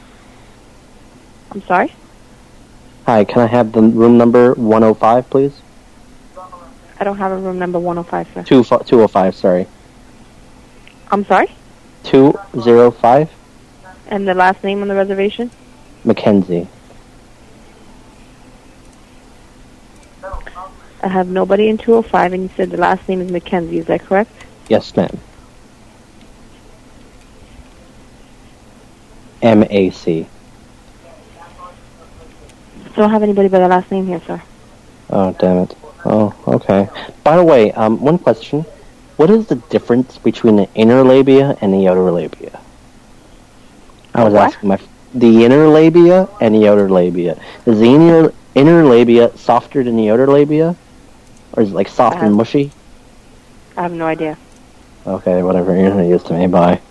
I'm sorry? Hi, can I have the room number 105, please? I don't have a room number 105, sir. 205, sorry. I'm sorry? 205? And the last name on the reservation? Mackenzie. I have nobody in 205, and you said the last name is Mackenzie. Is that correct? Yes, ma'am. M-A-C. Don't have anybody by the last name here, sir. Oh, damn it. Oh, okay. By the way, one question. What is the difference between the inner labia and the outer labia? I was asking the inner labia and the outer labia. Is the inner labia softer than the outer labia? Or is it like soft and mushy? I have no idea. Okay, whatever. You're not used to me. Bye.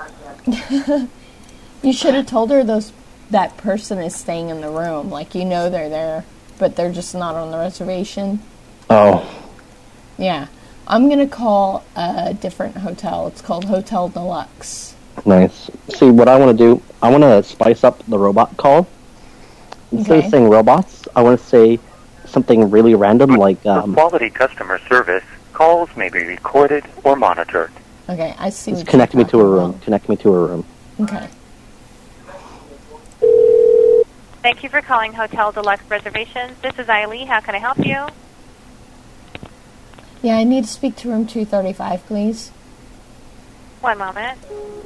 You should have told her that person is staying in the room. Like, you know they're there, but they're just not on the reservation. Oh. Yeah. I'm going to call a different hotel. It's called Hotel Deluxe. Nice. See, what I want to do, I want to spice up the robot call. Instead Okay. of saying robots, I want to say something really random like... For quality customer service, calls may be recorded or monitored. Okay, I see. Just connect me to a room. Connect me to a room. Okay. Thank you for calling Hotel Deluxe Reservations. This is Eileen. How can I help you? Yeah, I need to speak to room 235, please. One moment.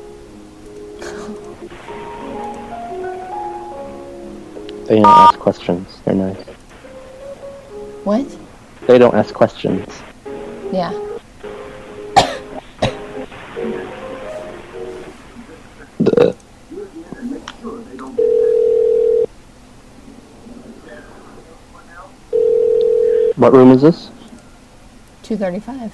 They don't ask questions. They're nice. What? They don't ask questions. Yeah. Duh. What room is this? 235.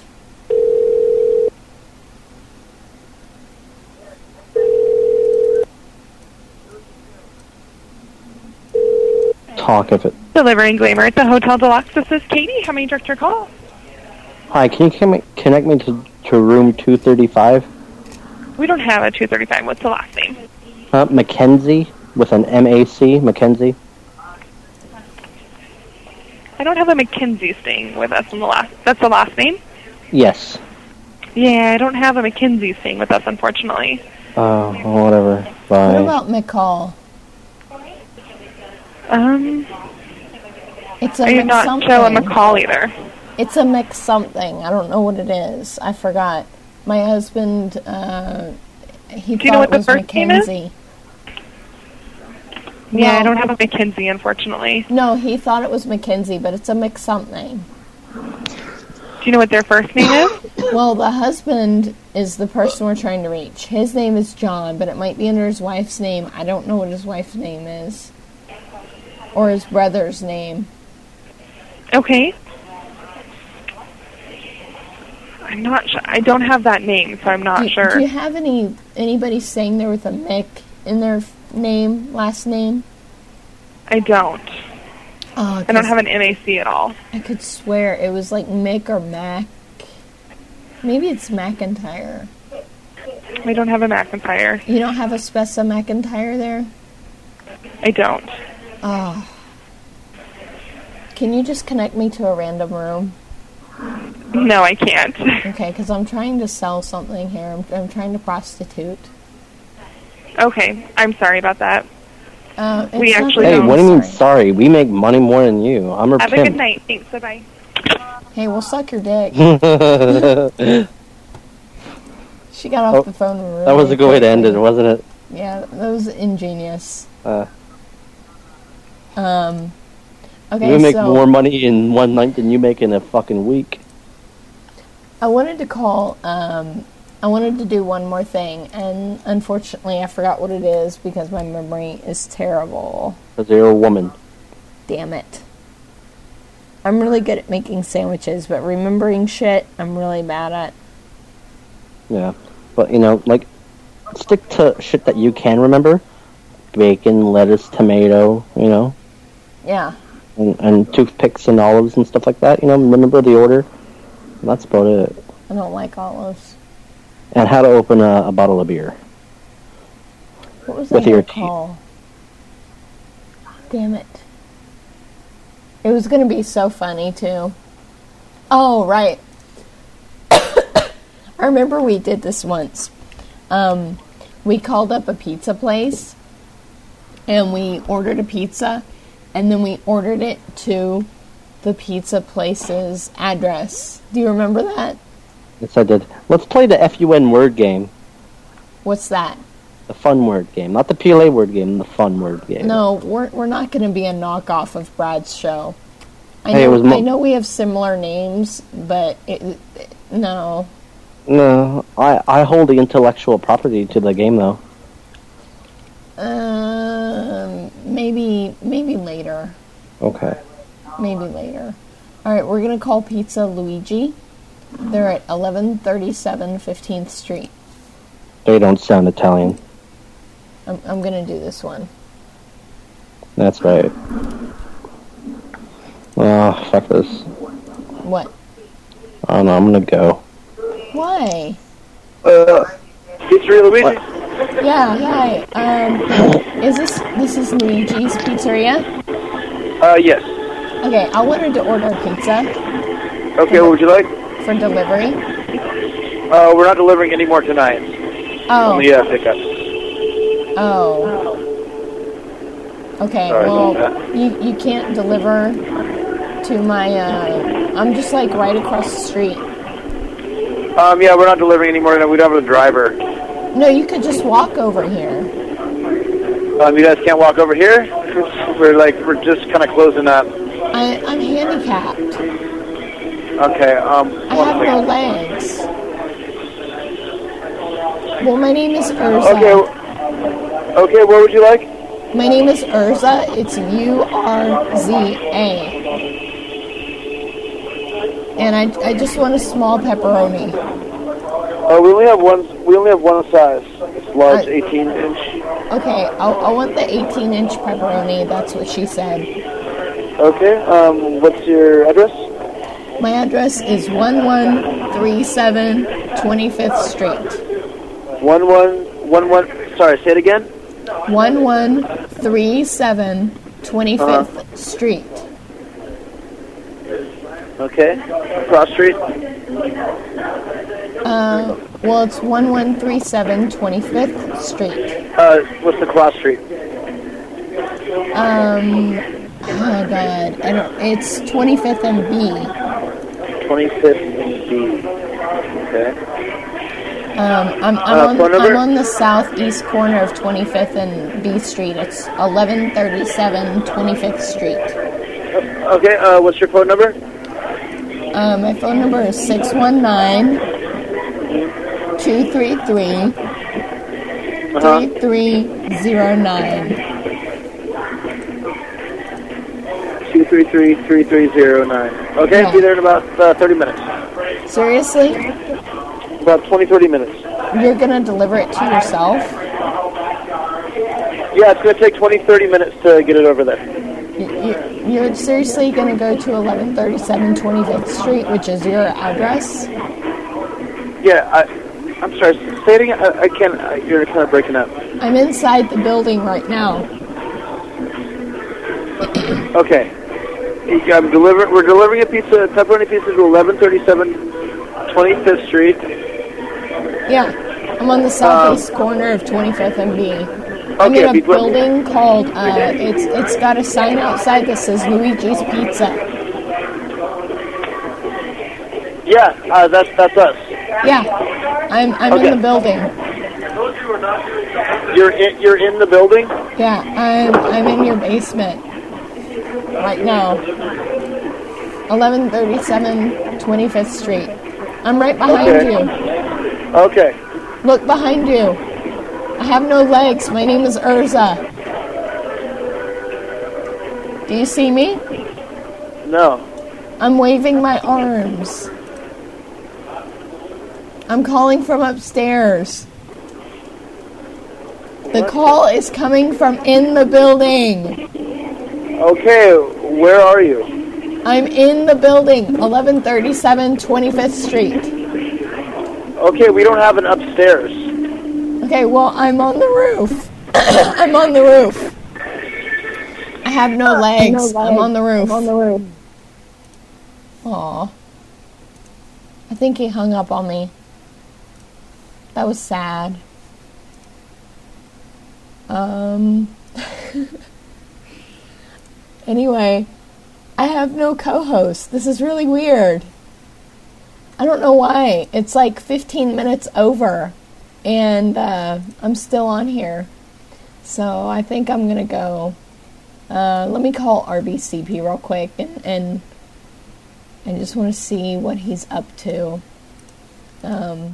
Talk if it. Delivering Glamour at the Hotel Deluxe. This is Katie. How may I direct your call? Hi, can you connect me to room 235? We don't have a 235. What's the last name? Mackenzie with an M-A-C, Mackenzie. I don't have a Mackenzie staying with us in the last. That's the last name? Yes. Yeah, I don't have a Mackenzie staying with us, unfortunately. Oh, whatever. Bye. What about McCall? It's a I did not show a McCall either. It's a mix something. I don't know what it is. I forgot. My husband, he Do thought you know what it the was first name is? Mackenzie. Yeah, No. I don't have a Mackenzie, unfortunately. No, he thought it was Mackenzie, but it's a mix something. Do you know what their first name is? Well, the husband is the person we're trying to reach. His name is John, but it might be under his wife's name. I don't know what his wife's name is. Or his brother's name. Okay. I'm not sure. I don't have that name, so I'm not sure. Do you have anybody staying there with a Mick in their name, last name? I don't. Oh, I don't have an MAC at all. I could swear it was like Mick or Mac. Maybe it's McIntyre. I don't have a McIntyre. You don't have a Spessa McIntyre there? I don't. Oh. Can you just connect me to a random room? No, I can't. Okay, because I'm trying to sell something here. I'm trying to prostitute. Okay, I'm sorry about that. We It's not actually Hey, don't. what do you mean sorry? We make money more than you. I'm her Have a pimp. good night. Thanks. Bye-bye. Hey, we'll suck your dick. She got off the phone really That was a good way to end it, quickly. wasn't it? Yeah, that was ingenious. Okay, Okay, we make so more money in one night than you make in a fucking week. I wanted to call, I wanted to do one more thing, and unfortunately I forgot what it is because my memory is terrible. Because you're a woman. Damn it. I'm really good at making sandwiches, but remembering shit, I'm really bad at. Yeah. But, you know, like, stick to shit that you can remember. Bacon, lettuce, tomato, you know. Yeah. And toothpicks and olives and stuff like that, you know. Remember the order. That's about it. I don't like olives. And how to open a bottle of beer. What was With that your call? Damn it. It was going to be so funny, too. Oh, right. I remember we did this once. We called up a pizza place, and we ordered a pizza, and then we ordered it to the pizza place's address. Do you remember that? Yes, I did. Let's play the FUN word game. What's that? The fun word game. Not the PLA word game, the fun word game. No, we're not going to be a knockoff of Brad's show. Hey, it was I know we have similar names, but no. No, I hold the intellectual property to the game, though. Maybe later. Okay. Maybe later. All right, we're gonna call Pizza Luigi. They're at 1137 15th Street. They don't sound Italian. I'm gonna do this one. That's right. Oh, fuck this. What? I don't know, I'm gonna go. Why? Pizzeria Luigi? Yeah, hi. This is Luigi's Pizzeria? Yes. Okay, I wanted to order pizza. Okay, what would you like? For delivery. We're not delivering any more tonight. Oh. Only pickup. Oh. Okay, Sorry well, about you can't deliver to my, I'm just like right across the street. Yeah, we're not delivering any more tonight. We don't have a driver. No, you could just walk over here. You guys can't walk over here? We're just kind of closing up. I'm handicapped. Okay, I have no legs. Well, my name is Urza. Okay, what would you like? My name is Urza. It's U-R-Z-A. And I just want a small pepperoni. We only have one size. It's large, 18-inch. Okay, I want the 18-inch pepperoni. That's what she said. Okay, what's your address? My address is 1137 25th Street. 1111. Sorry, say it again. 1137 25th Street. Okay. Cross Street. Well, it's 1137 25th Street. What's the cross street? Oh God, it's 25th and B. 25th and B. Okay. I'm on the southeast corner of 25th and B Street. It's 1137 25th Street. Okay. What's your phone number? My phone number is 619-233-3309. 233-3309. Okay, Yeah. be there in about 30 minutes. Seriously? About 20-30 minutes. You're gonna deliver it to yourself? Yeah, it's going to take 20-30 minutes to get it over there. You're seriously gonna go to 1137 25th Street, which is your address? Yeah, I'm sorry. Say it again. I can't. You're kind of breaking up. I'm inside the building right now. Okay. We're delivering a pepperoni pizza to 1137 25th Street. Yeah, I'm on the southeast corner of 25th and B. I'm in a building called, it's got a sign outside that says Luigi's Pizza. Yeah, that's us. Yeah, I'm Okay. in the building. You're in the building? Yeah, I'm in your basement right now. 1137 25th Street. I'm right behind you. Okay. Look behind you. I have no legs. My name is Urza. Do you see me? No. I'm waving my arms. I'm calling from upstairs. The call is coming from in the building. Okay, where are you? I'm in the building, 1137 25th Street. Okay, we don't have an upstairs. Okay, well, I'm on the roof. I'm on the roof. I have no legs. I'm on the roof. Aw. I think he hung up on me. That was sad. Anyway, I have no co-host. This is really weird. I don't know why. It's like 15 minutes over, and I'm still on here. So I think I'm going to go. Let me call RBCP real quick, and I just want to see what he's up to. Yeah.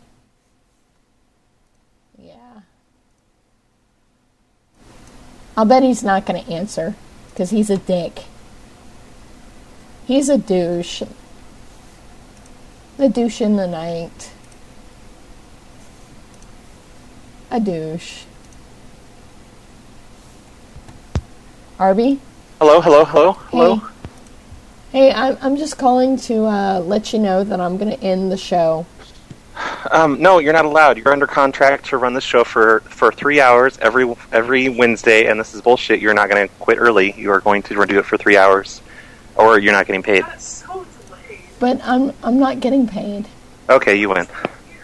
I'll bet he's not going to answer, because he's a dick. He's a douche. A douche in the night. A douche. Arby? Hello. Hey, I'm just calling to let you know that I'm going to end the show. No, you're not allowed. You're under contract to run the show for 3 hours every Wednesday, and this is bullshit. You're not going to quit early. You are going to do it for 3 hours, or you're not getting paid. But I'm not getting paid. Okay, you win.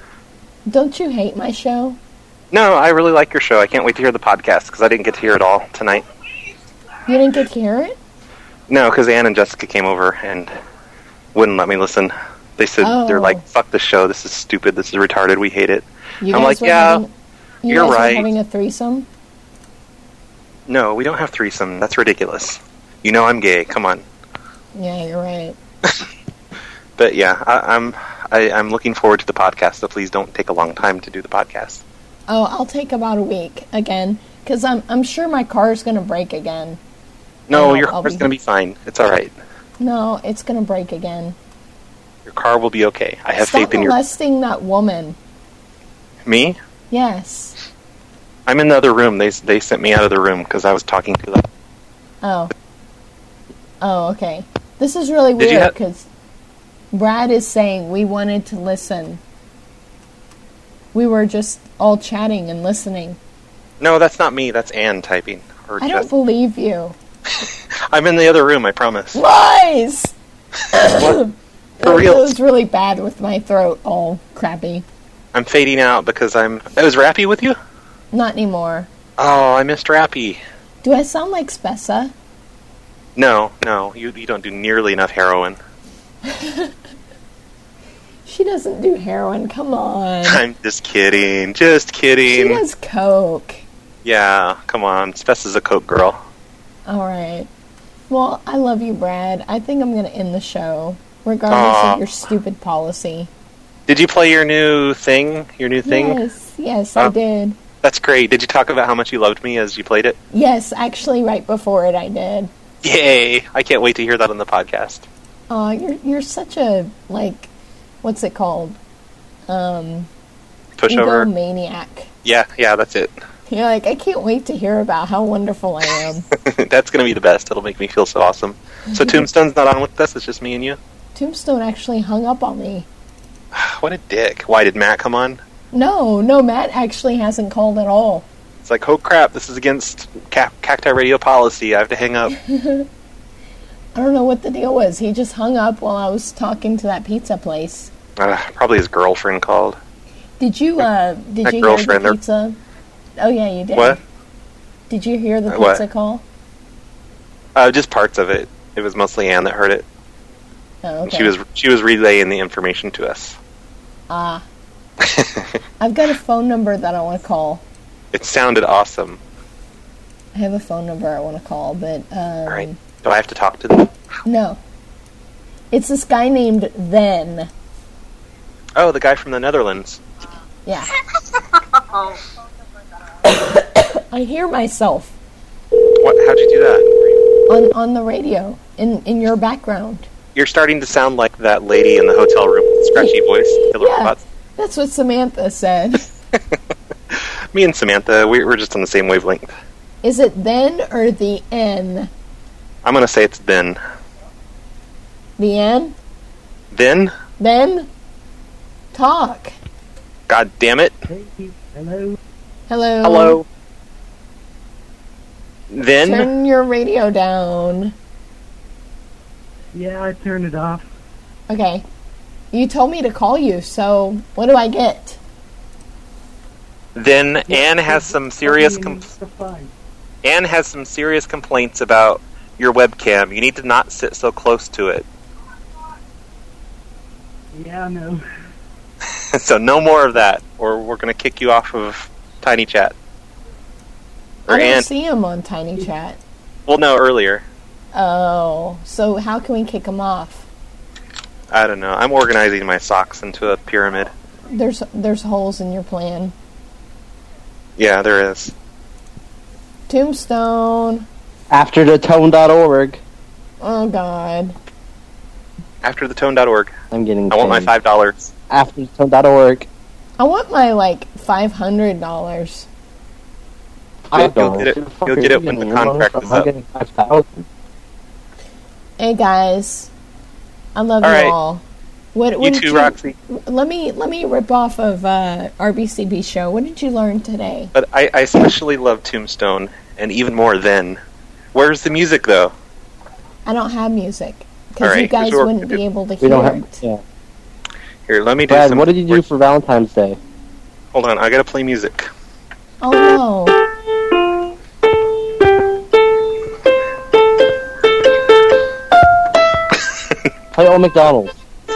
Don't you hate my show? No, I really like your show. I can't wait to hear the podcast because I didn't get to hear it all tonight. You didn't get to hear it? No, because Ann and Jessica came over and wouldn't let me listen. They said, they're like, fuck this show. This is stupid. This is retarded. We hate it. You I'm guys like, were yeah, having- you you're guys were right. having a threesome? No, we don't have threesome. That's ridiculous. You know I'm gay. Come on. Yeah, you're right. But yeah, I'm looking forward to the podcast. So please don't take a long time to do the podcast. Oh, I'll take about a week again, because I'm sure my car's going to break again. No, And your I'll car's going to be fine. It's all right. No, it's going to break again. Your car will be okay. I have Stop faith in your... molesting that woman. Me? Yes. I'm in the other room. They sent me out of the room because I was talking to them. Oh. Oh, okay. This is really Did you weird have- because Brad is saying we wanted to listen. We were just all chatting and listening. No, that's not me. That's Ann typing. Or I don't just... believe you. I'm in the other room, I promise. Lies! For real. It was really bad with my throat all crappy. I'm fading out because I'm... Oh, is Rappy with you? Not anymore. Oh, I missed Rappy. Do I sound like Spessa? No, you don't do nearly enough heroin. She doesn't do heroin, come on. I'm just kidding. Just kidding. She does coke. Yeah, come on. Spess is a coke girl. Alright. Well, I love you, Brad. I think I'm going to end the show, regardless Aw. of your stupid policy. Did you play your new thing? Your new thing? Yes, I Oh. did. That's great. Did you talk about how much you loved me as you played it? Yes, actually, right before it, I did. Yay! I can't wait to hear that on the podcast. Oh, you're such a, like, what's it called? Pushover? Egomaniac. Yeah, that's it. You're like, I can't wait to hear about how wonderful I am. That's going to be the best. It'll make me feel so awesome. So Tombstone's not on with us? It's just me and you? Tombstone actually hung up on me. What a dick. Why, did Matt come on? No, Matt actually hasn't called at all. It's like, oh crap, this is against Cacti Radio policy. I have to hang up. I don't know what the deal was. He just hung up while I was talking to that pizza place. Probably his girlfriend called. Did you hear the girlfriend, or- pizza? Oh yeah, you did. What? Did you hear the What? pizza call? Just parts of it. It was mostly Ann that heard it. Oh, okay. She was relaying the information to us. Ah. I've got a phone number that I want to call. It sounded awesome. I have a phone number I want to call, but All right. Do I have to talk to them? no. It's this guy named Then. Oh, the guy from the Netherlands. Yeah. I hear myself What? How'd you do that? on the radio in your background. You're starting to sound like that lady in the hotel room with the scratchy voice. Killer Yeah. Robots. That's what Samantha said. Me and Samantha, we're just on the same wavelength. Is it Then or the N? I'm going to say it's then. The N? Then? Then? Talk. God damn it. Hello? Hello. Hello. Then? Turn your radio down. Yeah, I turned it off. Okay. You told me to call you, so what do I get? Then Anne has some serious Anne has some serious complaints about your webcam. You need to not sit so close to it. Yeah, I know. So no more of that, or we're going to kick you off of Tiny Chat. Or I don't Anne. see him on Tiny Chat. Well, no, earlier. Oh, so how can we kick him off? I don't know. I'm organizing my socks into a pyramid. There's holes in your plan. Yeah, there is. Tombstone. AfterTheTone.org. Oh God. AfterTheTone.org. I'm getting I want my paid. $5. AfterTheTone.org. I want my like $500. You'll get it. You'll get it when the contract is up. getting 5,000. Hey guys, I love All you right. all. What You too, Roxy. Let me rip off of RBCB show. What did you learn today? But I especially love Tombstone, and even more then. Where's the music, though? I don't have music All because right, you guys here's what we're wouldn't gonna be do. able to We hear don't it. have. Yeah. Here, let me do Brad, some... what did you do for Valentine's Day? Hold on, I gotta play music. Oh no. Play Old McDonald's.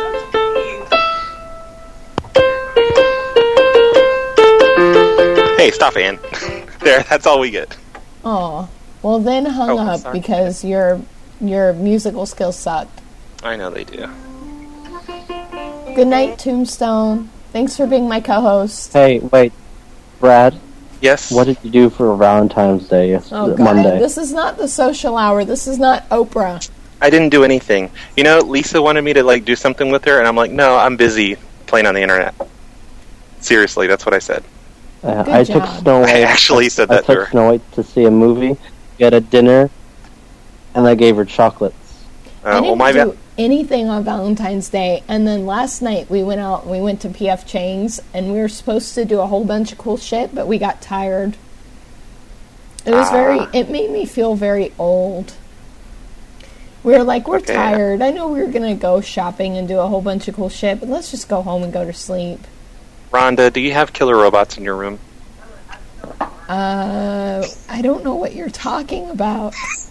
Hey, stop, Ann. There, that's all we get. Oh, well then hung up sorry. because your musical skills sucked. I know they do. Good night, Tombstone. Thanks for being my co-host. Hey, wait, Brad. Yes. What did you do for Valentine's Day Oh God, Monday? this is not the social hour. This is not Oprah. I didn't do anything. You know, Lisa wanted me to like do something with her, and I'm like, no, I'm busy playing on the internet. Seriously, that's what I said. I took Snow White. I actually said that I to her. took Snow White to see a movie, get a dinner, and I gave her chocolates. I didn't do anything on Valentine's Day, and then last night we went out and we went to PF Chang's, and we were supposed to do a whole bunch of cool shit, but we got tired. It was it made me feel very old. We were like, we're tired. I know we were going to go shopping and do a whole bunch of cool shit, but let's just go home and go to sleep. Rhonda, do you have killer robots in your room? I don't know what you're talking about.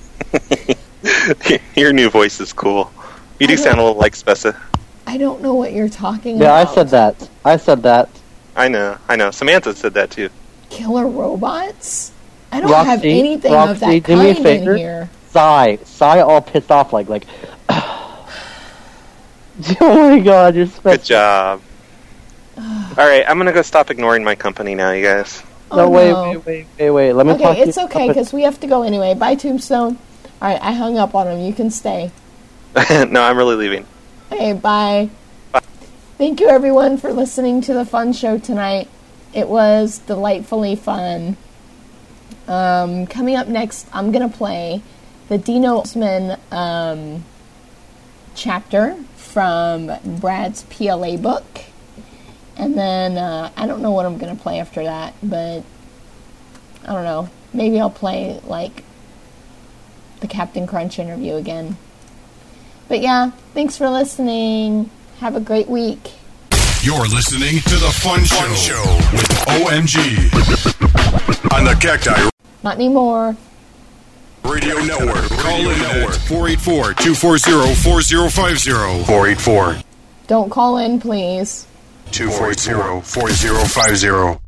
Your new voice is cool. You do sound a little like Spessa. I don't know what you're talking Yeah, about. I said that. I know. Samantha said that too. Killer robots? I don't Roxy, have anything Roxy, of that do me a kind favor. in here. Sigh all pissed off like oh my god, you're special. Good job. Alright, I'm gonna go stop ignoring my company now, you guys. No, wait. Let me talk Okay, to it's you. okay, because we have to go anyway. Bye, Tombstone. Alright, I hung up on him. You can stay. No, I'm really leaving. Okay, bye. Thank you, everyone, for listening to the fun show tonight. It was delightfully fun. Coming up next, I'm going to play the Dino Osman chapter from Brad's PLA book. And then, I don't know what I'm going to play after that, but I don't know. Maybe I'll play, like, the Captain Crunch interview again. But yeah, thanks for listening. Have a great week. You're listening to The Fun Show with OMG on the Cacti Not anymore. Radio Network. Call in at 484-240-4050. 484. Don't call in, please. 240-4050.